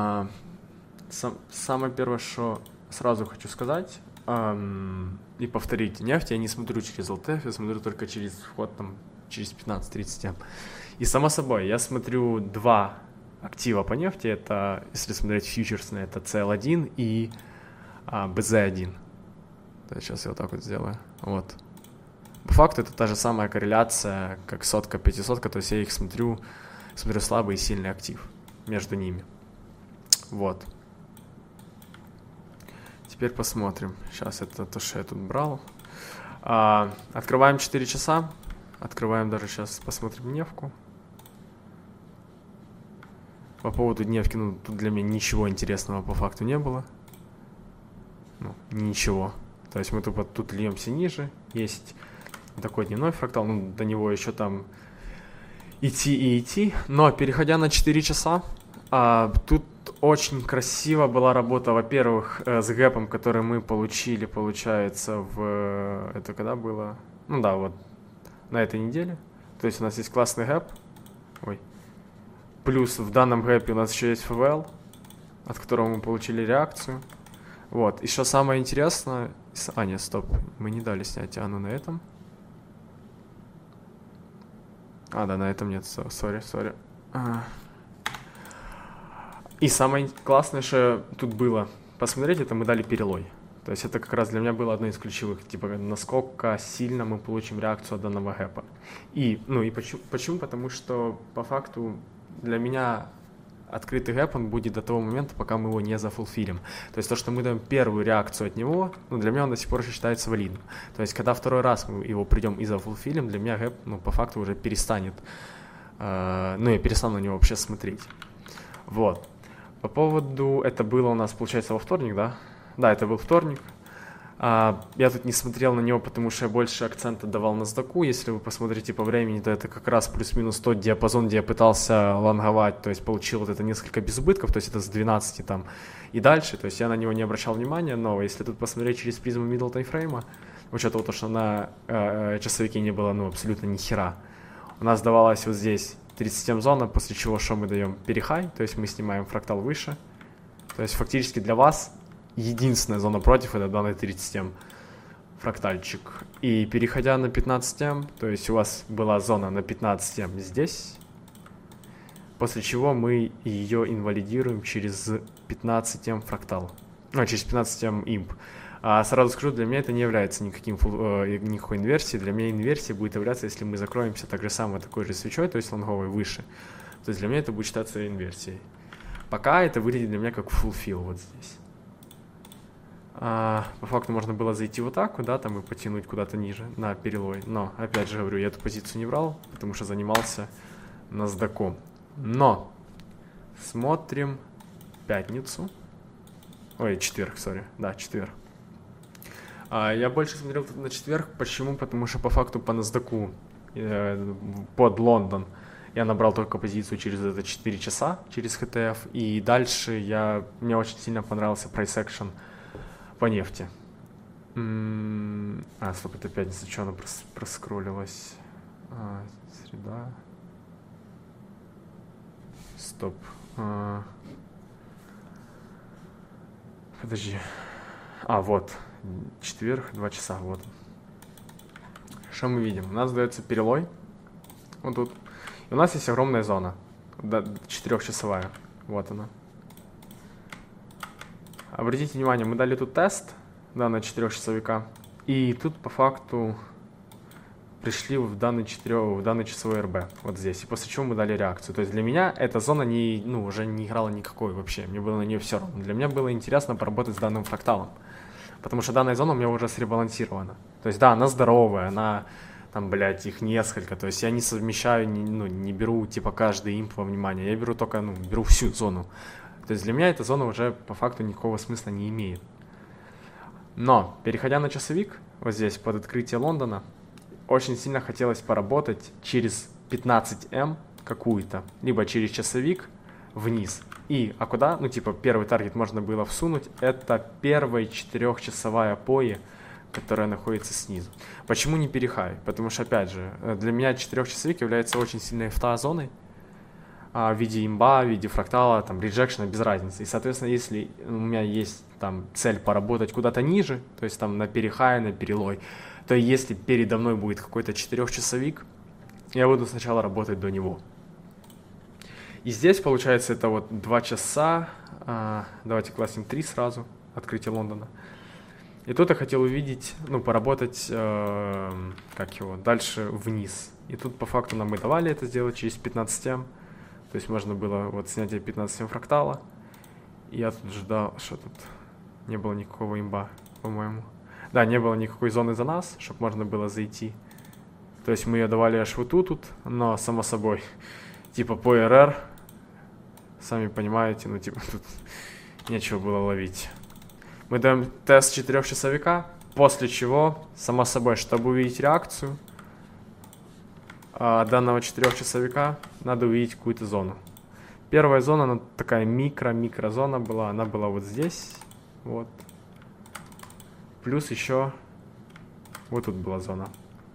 Самое первое, что сразу хочу сказать и повторить. Нефть я не смотрю через LTF, я смотрю только через вход через 15-30 М. И само собой, я смотрю 2 актива по нефти. Это, если смотреть фьючерсные, это CL1 и BZ1. Сейчас я вот так вот сделаю. Вот. По факту это та же самая корреляция, как сотка, 500, то есть я их смотрю слабый и сильный актив между ними. Вот. Теперь посмотрим. Сейчас это то, что я тут брал. Открываем 4 часа. Открываем даже сейчас, посмотрим дневку. По поводу дневки, тут для меня ничего интересного по факту не было. Ничего. То есть мы тут льемся ниже. Есть такой дневной фрактал, до него еще там идти и идти. Но переходя на 4 часа, тут очень красиво была работа, во-первых, с гэпом, который мы получили, получается, это когда было? Вот на этой неделе. То есть у нас есть классный гэп. Плюс в данном гэпе у нас еще есть ФВЛ, от которого мы получили реакцию. Вот. И что самое интересное... нет, стоп. Мы не дали снять. На этом. Да, на этом нет. Сори. И самое классное, что тут было, посмотреть, это мы дали перелой. То есть это как раз для меня было одно из ключевых, насколько сильно мы получим реакцию от данного гэпа. И почему? Потому что по факту для меня открытый гэп, он будет до того момента, пока мы его не зафулфилим. То есть то, что мы даем первую реакцию от него, для меня он до сих пор считается валидным. То есть когда второй раз мы его придем и зафулфилим, для меня гэп, по факту уже перестанет, я перестану на него вообще смотреть. Вот. По поводу, это было у нас, получается, во вторник, да? Да, это был вторник. Я тут не смотрел на него, потому что я больше акцента давал на сдаку. Если вы посмотрите по времени, то это как раз плюс-минус тот диапазон, где я пытался лонговать, то есть получил вот это несколько безубытков, то есть это с 12 там и дальше, то есть я на него не обращал внимания, но если тут посмотреть через призму middle таймфрейма, учетом того, что на часовике не было абсолютно ни хера, у нас давалась вот здесь 37 зона, после чего что мы даем? Перехай, то есть мы снимаем фрактал выше, то есть фактически для вас единственная зона против — это данный 37 фрактальчик. И переходя на 15 М, то есть у вас была зона на 15 М здесь, после чего мы ее инвалидируем через 15 М фрактал. Через 15 М имп. Сразу скажу, для меня это не является никакой инверсией. Для меня инверсия будет являться, если мы закроемся так же самое такой же свечой, то есть лонговой выше. То есть для меня это будет считаться инверсией. Пока это выглядит для меня как фулфил вот здесь. По факту можно было зайти вот так, и потянуть куда-то ниже на перелой. Но, опять же говорю, я эту позицию не брал, потому что занимался NASDAQ. Но смотрим пятницу. Четверг, четверг. Я больше смотрел на четверг. Почему? Потому что по факту по NASDAQ под Лондон я набрал только позицию через это 4 часа, через HTF. И дальше мне очень сильно понравился price action по нефти. Стоп, это пятница, что она проскроллилась? Среда. Стоп. Подожди. Вот. Четверг, 2 часа, вот. Что мы видим? У нас дается перелой. Вот тут. И у нас есть огромная зона. 4-часовая. Вот она. Обратите внимание, мы дали тут тест, на 4-часовика, и тут по факту пришли в данный часовой РБ, вот здесь, и после чего мы дали реакцию. То есть для меня эта зона уже не играла никакой вообще, мне было на нее все равно. Для меня было интересно поработать с данным фракталом, потому что данная зона у меня уже сребалансирована. То есть да, она здоровая, она их несколько, то есть я не совмещаю, не беру каждый имп во внимание, я беру только, беру всю зону. То есть для меня эта зона уже по факту никакого смысла не имеет. Но, переходя на часовик, вот здесь, под открытие Лондона, очень сильно хотелось поработать через 15М какую-то, либо через часовик вниз. А куда? Ну, типа, первый таргет можно было всунуть, это первая 4-часовая пои, которая находится снизу. Почему не перехай? Потому что, опять же, для меня 4-часовик является очень сильной FTA-зоной, в виде имба, в виде фрактала, там, реджекшена, без разницы. И, соответственно, если у меня есть там цель поработать куда-то ниже, то есть там на перехай, на перелой, то если передо мной будет какой-то 4-часовик, я буду сначала работать до него. И здесь, получается, это вот 2 часа, давайте классим 3 сразу, открытие Лондона. И тут я хотел увидеть, ну, поработать, дальше вниз. И тут по факту нам и давали это сделать через 15М. То есть можно было вот снятие 15М фрактала. И я тут ждал, что тут не было никакого имба, по-моему. Да, не было никакой зоны за нас, чтобы можно было зайти. То есть мы ее давали аж вот тут, но само собой, типа по РР, сами понимаете, ну типа тут нечего было ловить. Мы даем тест 4-часовика, после чего, само собой, чтобы увидеть реакцию данного 4-часовика, надо увидеть какую-то зону. Первая зона, она такая микрозона была, она была вот здесь, вот. Плюс еще вот тут была зона.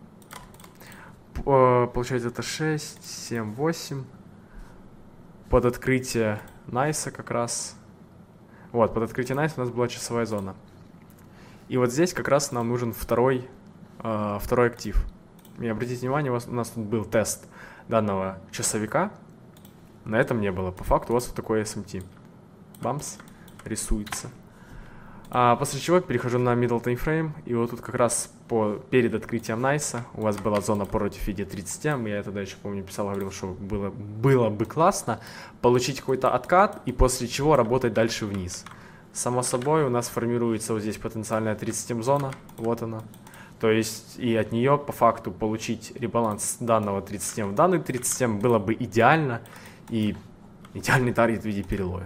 Получается, это 6, 7, 8. Под открытие Найса как раз. Вот, под открытие Найса у нас была часовая зона. И вот здесь как раз нам нужен второй актив. И обратите внимание, у нас тут был тест данного часовика. На этом не было. По факту у вас вот такой SMT. Бамс. Рисуется. После чего перехожу на middle time frame. И вот тут как раз перед открытием Найса у вас была зона против в виде 30М. Я тогда еще, помню, писал, говорил, что было бы классно получить какой-то откат и после чего работать дальше вниз. Само собой у нас формируется вот здесь потенциальная 30М зона. Вот она. То есть и от нее по факту получить ребаланс данного 30М в данный 30М было бы идеально. И идеальный таргет в виде перелоя.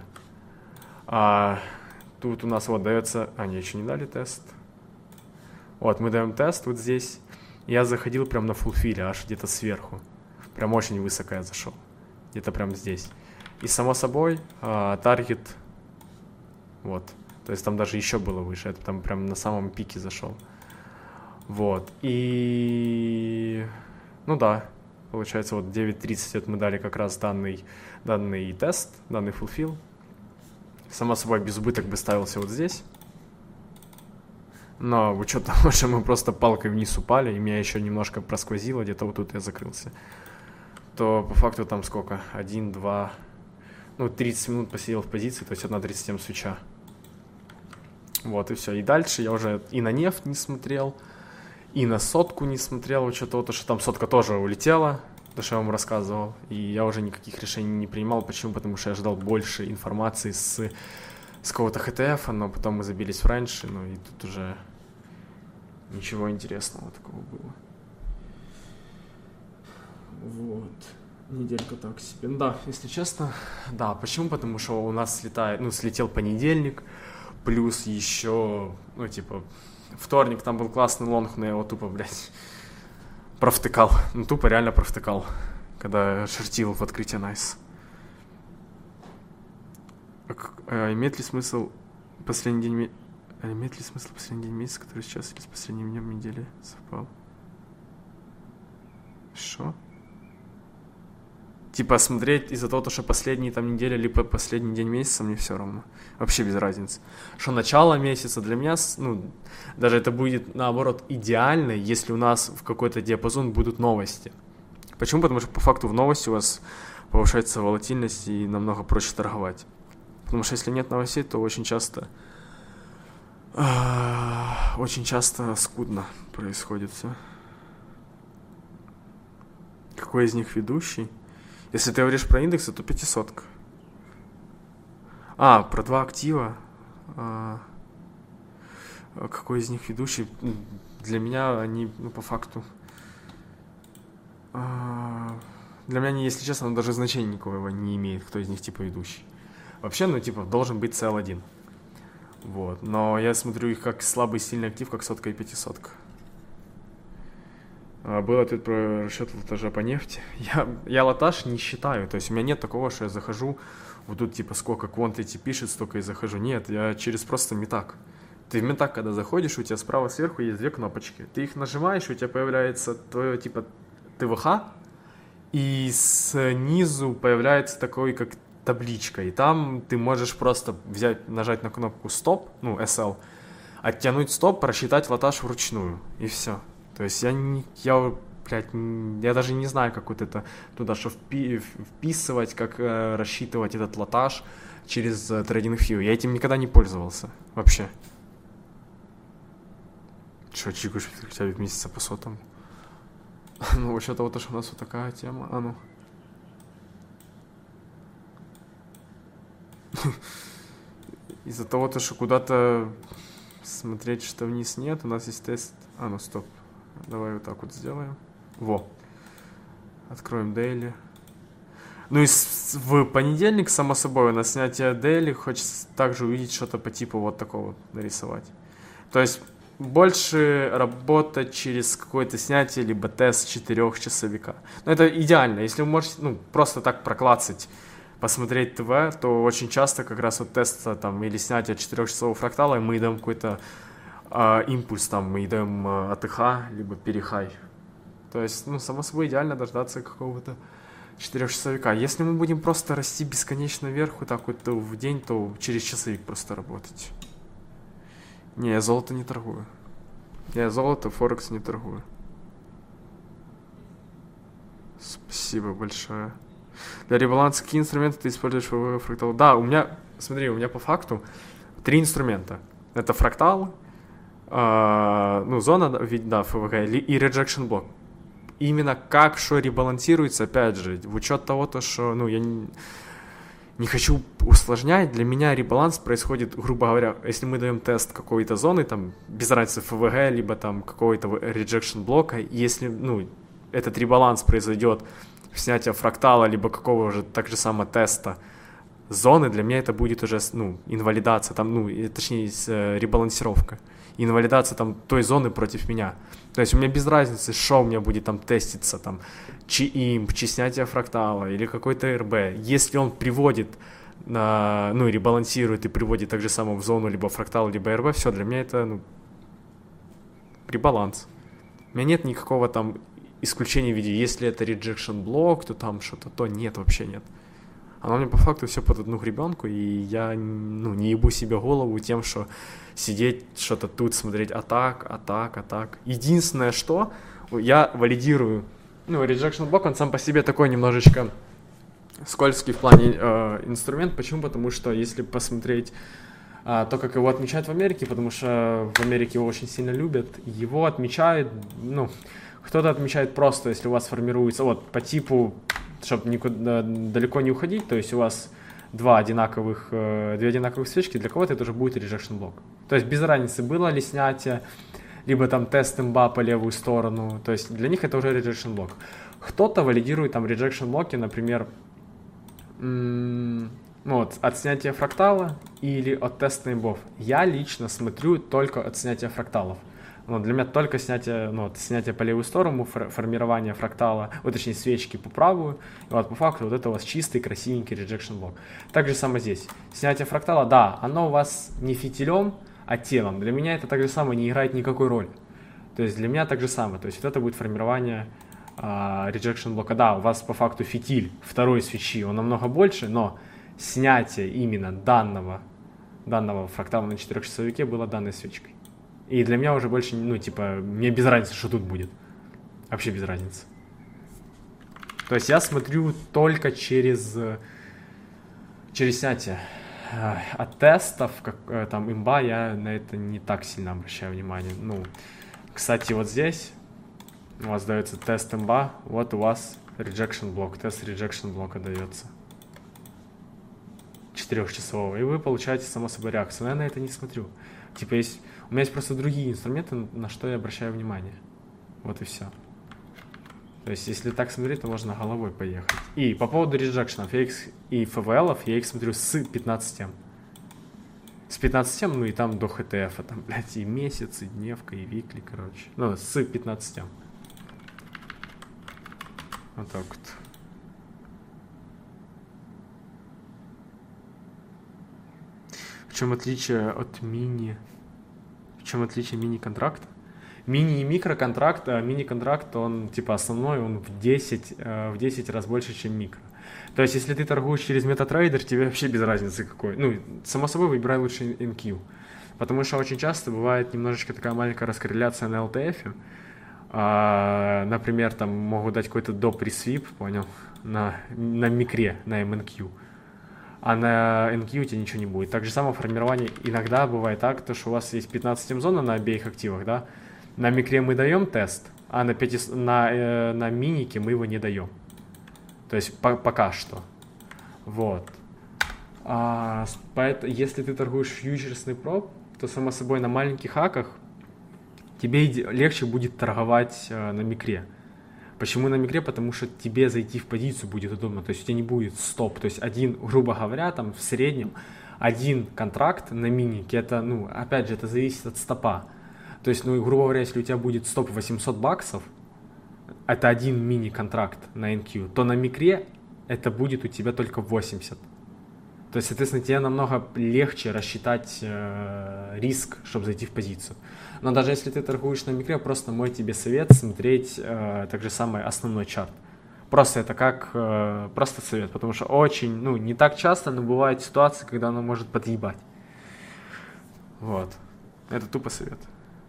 Тут у нас вот дается... Они еще не дали тест. Вот, мы даем тест вот здесь. Я заходил прям на фулфиле, аж где-то сверху. Прям очень высоко я зашел. Где-то прям здесь. И само собой, таргет... Вот. То есть там даже еще было выше. Это там прям на самом пике зашел. Вот. И... Ну да. Получается, вот 9.30 это мы дали как раз данный тест, данный fulfill. Само собой, без убыток бы ставился вот здесь. Но в учет того, что мы просто палкой вниз упали, и меня еще немножко просквозило, где-то вот тут я закрылся, то по факту там сколько? 1, 2... Ну, 30 минут посидел в позиции, то есть 1.37 свеча. Вот, и все. И дальше я уже и на нефть не смотрел, и на сотку не смотрел, учетом того, что там сотка тоже улетела, то, что я вам рассказывал. И я уже никаких решений не принимал. Почему? Потому что я ждал больше информации с какого-то ХТФ, но потом мы забились в раньше, ну и тут уже ничего интересного такого было. Вот. Неделька так себе. Ну да, если честно, да. Почему? Потому что у нас слетел понедельник, плюс еще, ну типа... Вторник там был классный лонг, но я его тупо, блядь, провтыкал. Ну, тупо реально провтыкал, когда шортил в открытие Найс. Имеет ли смысл последний день месяца, который сейчас, или с последним днем недели совпал? Что? Типа смотреть из-за того, что последние там недели, либо последний день месяца, мне все равно. Вообще без разницы. Что начало месяца для меня, ну, даже это будет, наоборот, идеально, если у нас в какой-то диапазон будут новости. Почему? Потому что по факту в новости у вас повышается волатильность и намного проще торговать. Потому что если нет новостей, то очень часто скудно происходит все. Какой из них ведущий? Если ты говоришь про индексы, то 500. Про 2 актива. Какой из них ведущий? Для меня они, ну, по факту... Для меня, если честно, даже значения никакого не имеет, кто из них, типа, ведущий. Вообще, ну, типа, должен быть CL1. Вот. Но я смотрю их как слабый сильный актив, как сотка и 500. Был ответ про расчет лотажа по нефти. Я лотаж не считаю. То есть у меня нет такого, что я захожу, вот тут типа сколько quantity пишет, столько и захожу. Нет, я через просто метак. Ты в метак, когда заходишь, у тебя справа сверху есть две кнопочки. Ты их нажимаешь, у тебя появляется твое типа ТВХ, и снизу появляется такой, как табличка. И там ты можешь просто нажать на кнопку стоп, ну, SL, оттянуть стоп, просчитать лотаж вручную. И все. То есть я даже не знаю, как вот это туда что вписывать, как рассчитывать этот лотаж через TradingView. Я этим никогда не пользовался вообще. Че, чикаешь хотя бы месяца по сотому? Ну, вообще того, что у нас вот такая тема. А ну. Из-за того, что куда-то смотреть, что вниз нет, у нас есть тест. А, ну стоп. Давай вот так вот сделаем. Во. Откроем daily. Ну и в понедельник, само собой, на снятие daily хочется также увидеть что-то по типу вот такого нарисовать. То есть больше работать через какое-то снятие, либо тест 4-часовика. Но это идеально. Если вы можете просто так проклацать, посмотреть ТВ, то очень часто как раз вот тест там, или снятие 4-часового фрактала, и мы даем какой-то импульс, там, мы даем АТХ, либо перехай. То есть, само собой, идеально дождаться какого-то 4-часовика. Если мы будем просто расти бесконечно вверх, вот так вот в день, то через часовик просто работать. Не, я золото не торгую. Я золото, Форекс не торгую. Спасибо большое. Для ребаланса какие инструменты ты используешь в фрактал? Да, у меня по факту 3 инструмента. Это фрактал, зона, да, ФВГ и rejection блок. Именно как что ребалансируется, опять же, в учет того, что, я не хочу усложнять, для меня ребаланс происходит, грубо говоря, если мы даем тест какой-то зоны, там, без разницы ФВГ, либо там какого-то rejection блока, если, этот ребаланс произойдет в снятии фрактала, либо какого же так же самого теста зоны, для меня это будет уже, инвалидация, там, точнее, ребалансировка. Инвалидация там той зоны против меня. То есть у меня без разницы, что у меня будет там теститься, там, имп, снятие фрактала или какой-то РБ. Если он приводит, ребалансирует и приводит так же само в зону либо фрактал, либо РБ, все, для меня это, ребаланс. У меня нет никакого там исключения в виде, если это rejection блок, то там что-то, то нет, вообще нет. Оно мне по факту все под одну гребенку, и я, не ебу себе голову тем, что сидеть что-то тут, смотреть атак. Единственное, что я валидирую, rejection блок, он сам по себе такой немножечко скользкий в плане инструмент. Почему? Потому что если посмотреть то, как его отмечают в Америке, потому что в Америке его очень сильно любят, его отмечают, кто-то отмечает просто, если у вас формируется, вот, по типу, чтобы никуда далеко не уходить, то есть у вас две одинаковых свечки, для кого-то это уже будет rejection блок. То есть без разницы, было ли снятие, либо там тест имба по левую сторону, то есть для них это уже rejection блок. Кто-то валидирует там rejection блоки, например, от снятия фрактала или от теста имбов. Я лично смотрю только от снятия фракталов. Для меня только снятие по левую сторону, формирование фрактала, точнее свечки по правую, и по факту вот это у вас чистый, красивенький rejection блок. Так же самое здесь. Снятие фрактала, да, оно у вас не фитилем, а телом. Для меня это так же самое не играет никакой роли. То есть для меня так же самое. То есть вот это будет формирование rejection блока. Да, у вас по факту фитиль второй свечи, он намного больше, но снятие именно данного фрактала на 4-часовике было данной свечкой. И для меня уже больше, мне без разницы, что тут будет. Вообще без разницы. То есть я смотрю только через снятие. От тестов, как там имба, я на это не так сильно обращаю внимание. Кстати, вот здесь у вас дается тест имба, вот у вас rejection блок, тест rejection блока дается. 4-часового. И вы получаете, само собой, реакцию. Но я на это не смотрю. У меня есть просто другие инструменты, на что я обращаю внимание. Вот и все. То есть, если так смотреть, то можно головой поехать. И по поводу реджекшенов и ФВЛов, я их смотрю с 15 тем. С 15, ну и там до ХТФ, там, блядь, и месяц, и дневка, и викли, короче. Ну, с 15. Вот так вот. В чем отличие от мини? В чем отличие мини-контракта? Мини и микроконтракт, а мини-контракт, он типа основной, он в 10 раз больше, чем микро. То есть, если ты торгуешь через MetaTrader, тебе вообще без разницы какой. Ну, само собой, выбирай лучше NQ. Потому что очень часто бывает немножечко такая маленькая раскорреляция на LTF. Например, там могут дать какой-то доп. Ресвип, понял, на микре, на MNQ. А на NQ у тебя ничего не будет. Так же самое формирование иногда бывает так, то, что у вас есть 15 зона на обеих активах, да? На микре мы даем тест, а на минике мы его не даем. То есть пока что. Вот. Если ты торгуешь фьючерсный проб, то, само собой, на маленьких хаках тебе легче будет торговать на микре. Почему на микре? Потому что тебе зайти в позицию будет удобно. То есть у тебя не будет стоп. То есть грубо говоря, там в среднем один контракт на минике, это, ну, опять же, это зависит от стопа. То есть, ну, грубо говоря, если у тебя будет стоп $800, это один мини-контракт на NQ, то на микре это будет у тебя только 80. То есть, соответственно, тебе намного легче рассчитать риск, чтобы зайти в позицию. Но даже если ты торгуешь на микре, просто мой тебе совет смотреть так же самое основной чарт. Просто это как просто совет, потому что очень, ну, не так часто, но бывают ситуации, когда оно может подъебать. Вот. Это тупо совет.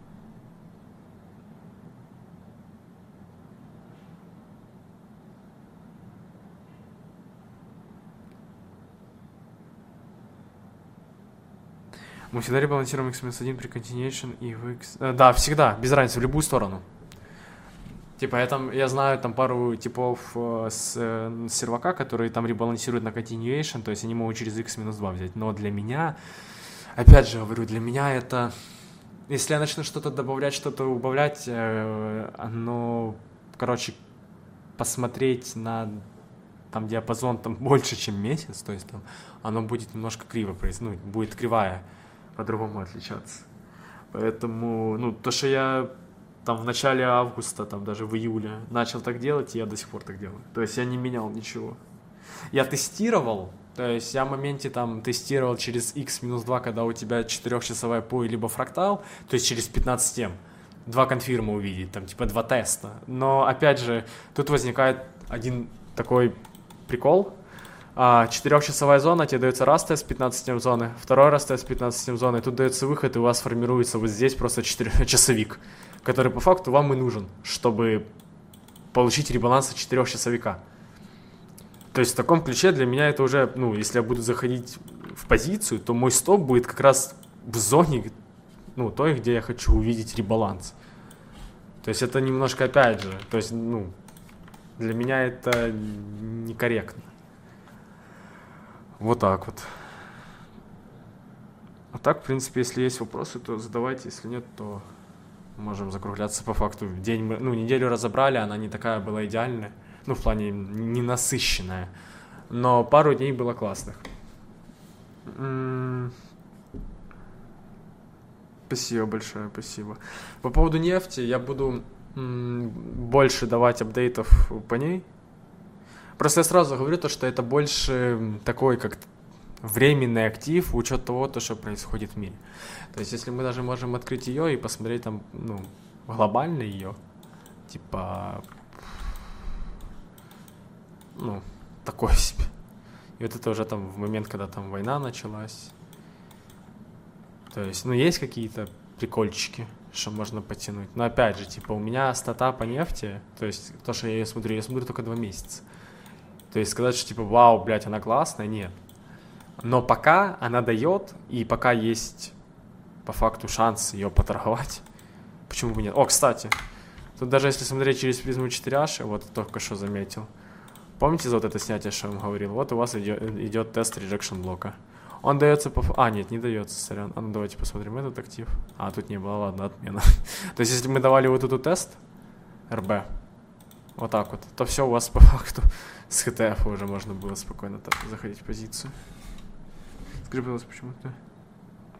Мы всегда ребалансируем x-1 при continuation и в x... Да, всегда, без разницы, в любую сторону. Типа, я знаю там пару типов с сервака, которые там ребалансируют на continuation, то есть они могут через x-2 взять. Но для меня, опять же говорю, для меня это... Если я начну что-то добавлять, что-то убавлять, оно, короче, посмотреть на там диапазон там больше, чем месяц, то есть там оно будет немножко криво происходить, ну, будет кривая по-другому отличаться. Поэтому, ну, то, что я там в начале августа, там даже в июле начал так делать, я до сих пор так делаю. То есть я не менял ничего. Я тестировал, то есть я в моменте там тестировал через x-2, когда у тебя 4-часовая пой, либо фрактал, то есть через 15 м. 2 конфирма увидеть, там типа 2 теста. Но опять же, тут возникает один такой прикол. 4-часовая зона, тебе дается раз тест 15 зоны, второй раз тест 15 зоны, и тут дается выход, и у вас формируется вот здесь просто 4-часовик, который по факту вам и нужен, чтобы получить ребаланс 4-часовика. То есть в таком ключе для меня это уже, ну, если я буду заходить в позицию, то мой стоп будет как раз в зоне, ну, той, где я хочу увидеть ребаланс. То есть это немножко опять же, то есть, ну, для меня это некорректно. Вот так вот. А так, в принципе, если есть вопросы, то задавайте. Если нет, то можем закругляться по факту. День мы, ну, неделю разобрали, она не такая была идеальная. Ну, в плане не насыщенная. Но пару дней было классных. Спасибо большое, спасибо. По поводу нефти я буду больше давать апдейтов по ней. Просто я сразу говорю то, что это больше такой, как временный актив, учет того, что происходит в мире. То есть, если мы даже можем открыть ее и посмотреть там, ну, глобально ее, типа, ну, такое себе. И вот это уже там в момент, когда там война началась. То есть, ну, есть какие-то прикольчики, что можно потянуть. Но опять же, типа, у меня стата по нефти, то есть, то, что я смотрю только 2 месяца. То есть сказать, что типа, вау, блядь, она классная, нет. Но пока она дает, и пока есть по факту шанс ее поторговать, почему бы нет? О, кстати, тут даже если смотреть через призму 4H, вот только что заметил. Помните за вот это снятие, что я вам говорил? Вот у вас идет тест rejection блока. Он дается по... нет, не дается, сорян. А ну давайте посмотрим этот актив. Тут не было, ладно, отмена. То есть если мы давали вот этот тест, РБ, вот так вот, то все у вас по факту с ХТФ уже можно было спокойно так заходить в позицию. Скажи, пожалуйста, почему ты...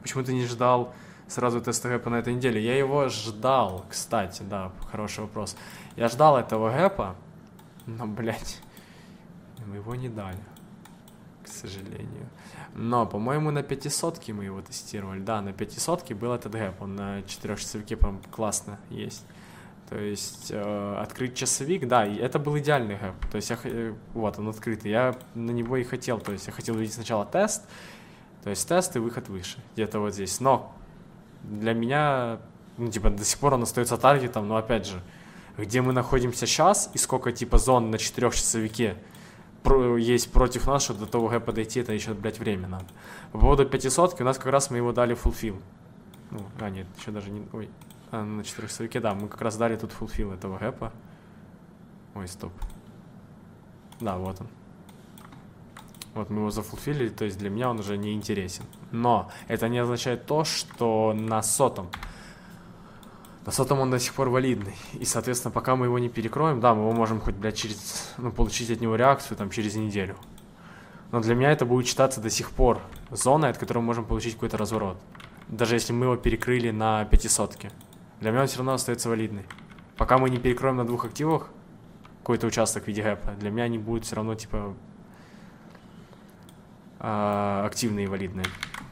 почему ты не ждал сразу теста гэпа на этой неделе? Я его ждал, кстати, да, хороший вопрос. Я ждал этого гэпа, но, блядь, его не дали, к сожалению. Но, по-моему, на 500-ке мы его тестировали. Да, на 500-ке был этот гэп, он на 4-часовике, по-моему, классно есть. То есть открыть часовик, да, и это был идеальный гэп. То есть вот он открытый, я на него и хотел. То есть я хотел увидеть сначала тест, то есть тест и выход выше, где-то вот здесь. Но для меня, ну, типа, до сих пор он остается таргетом, но опять же, где мы находимся сейчас и сколько, типа, зон на 4-часовике есть против нас, чтобы до того гэпа дойти, это еще, блядь, время надо. По поводу 500-ки, у нас как раз мы его дали фулфил. Ну, нет, еще даже не... Ой, на 4-часовике, да, мы как раз дали тут фулфил этого гэпа. Ой, стоп. Да, вот он. Вот мы его зафулфилили, то есть для меня он уже не интересен. Но это не означает то, что на сотом он до сих пор валидный. И, соответственно, пока мы его не перекроем, да, мы его можем хоть, блядь, получить от него реакцию там через неделю. Но для меня это будет считаться до сих пор зоной, от которой мы можем получить какой-то разворот. Даже если мы его перекрыли на 500-ке. Для меня он все равно остается валидный. Пока мы не перекроем на 2 активах какой-то участок в виде гэпа, для меня они будут все равно, типа, активные и валидные.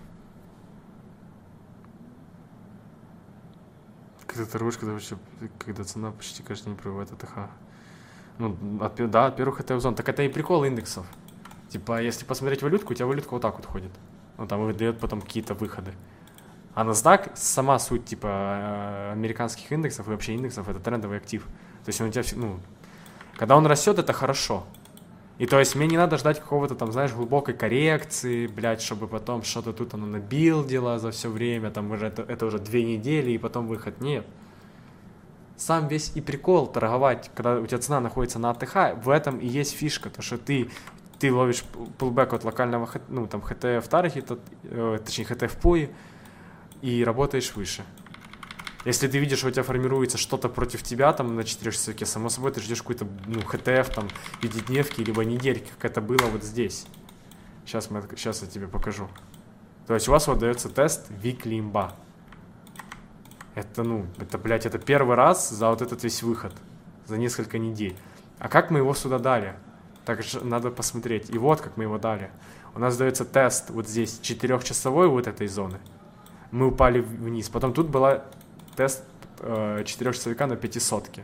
Когда торгуешь, когда цена почти каждый день пробивает АТХ. Ну, да, от первых это зон. Так это и прикол индексов. Типа, если посмотреть валютку, у тебя валютка вот так вот ходит. Ну, там выдает потом какие-то выходы. А NASDAQ, сама суть, типа, американских индексов и вообще индексов, это трендовый актив. То есть он у тебя, ну, когда он растет, это хорошо. И то есть мне не надо ждать какого-то там, знаешь, глубокой коррекции, блядь, чтобы потом что-то тут оно набилдило за все время, там уже это уже 2 недели и потом выход. Нет. Сам весь и прикол торговать, когда у тебя цена находится на АТХ, в этом и есть фишка, то что ты ловишь pullback от локального, ну, там, HTF таргета, точнее, HTF PUI, и работаешь выше. Если ты видишь, что у тебя формируется что-то против тебя там на 4-часовике, само собой ты ждешь какой-то, ну, HTF там, пятидневки, либо недельки, как это было вот здесь. Сейчас я тебе покажу. То есть у вас вот дается тест weekly имба. Это, блядь, это первый раз за вот этот весь выход. За несколько недель. А как мы его сюда дали? Так же надо посмотреть. И вот как мы его дали. У нас дается тест вот здесь 4-часовой вот этой зоны. Мы упали вниз. Потом тут была тест 4-часовика на 500-ке.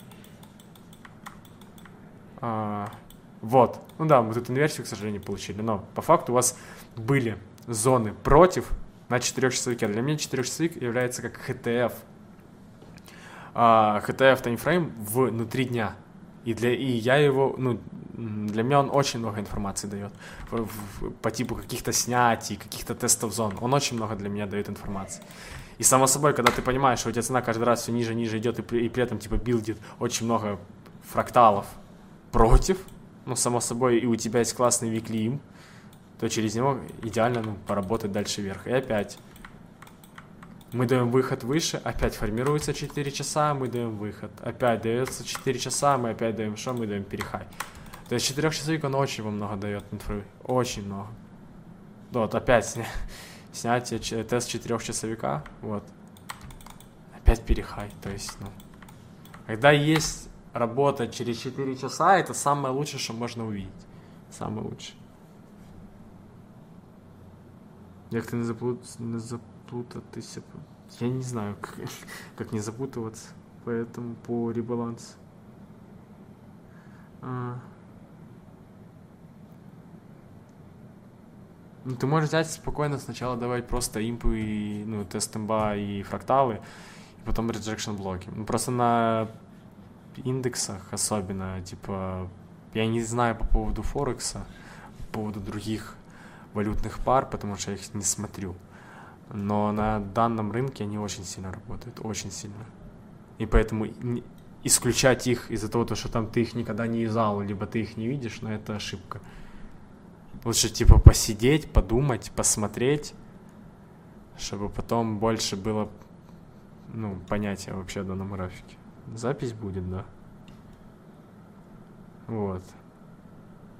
Вот. Ну да, мы тут инверсию, к сожалению, получили. Но по факту у вас были зоны против на 4-часовике. Для меня 4-часовик является как HTF. HTF таймфрейм внутри дня. И я его, ну, для меня он очень много информации дает. По типу каких-то снятий, каких-то тестов зон. Он очень много для меня дает информации. И само собой, когда ты понимаешь, что у тебя цена каждый раз все ниже и ниже идет, и при этом типа билдит очень много фракталов против, ну, само собой, и у тебя есть классный weekly imp, то через него идеально, ну, поработать дальше вверх. И опять мы даем выход выше, опять формируется 4 часа, мы даем выход. Опять дается 4 часа, мы опять даем что? Мы даем перехай. То есть 4-часовик он очень вам много дает инфры. Очень много. Вот, опять снятие тест 4-часовика. Вот. Опять перехай. То есть, ну. Когда есть работа через 4 часа, это самое лучшее, что можно увидеть. Самое лучшее. Як ти не заплутатися? Я не знаю, как не запутываться, поэтому по ребалансу. Ну, ты можешь взять спокойно сначала давать просто импы, и, ну, тест имба и фракталы, и потом rejection блоки. Ну, просто на индексах особенно, типа, я не знаю по поводу Форекса, по поводу других валютных пар, потому что я их не смотрю. Но на данном рынке они очень сильно работают, очень сильно. И поэтому исключать их из-за того, что там ты их никогда не юзал, либо ты их не видишь, но это ошибка. Лучше типа посидеть, подумать, посмотреть, чтобы потом больше было, ну, понятия вообще о данном графике. Запись будет, да. Вот.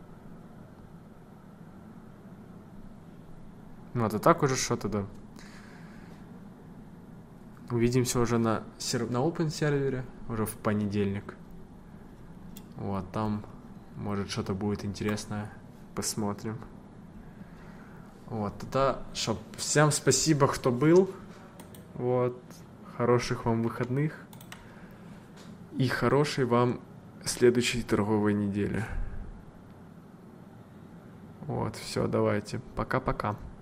Ну, а так уже что-то, да. Увидимся уже на open сервере, уже в понедельник. Вот, там, может, что-то будет интересное. Посмотрим. Вот, тогда, всем спасибо, кто был. Вот, хороших вам выходных. И хорошей вам следующей торговой недели. Вот, все, давайте. Пока-пока.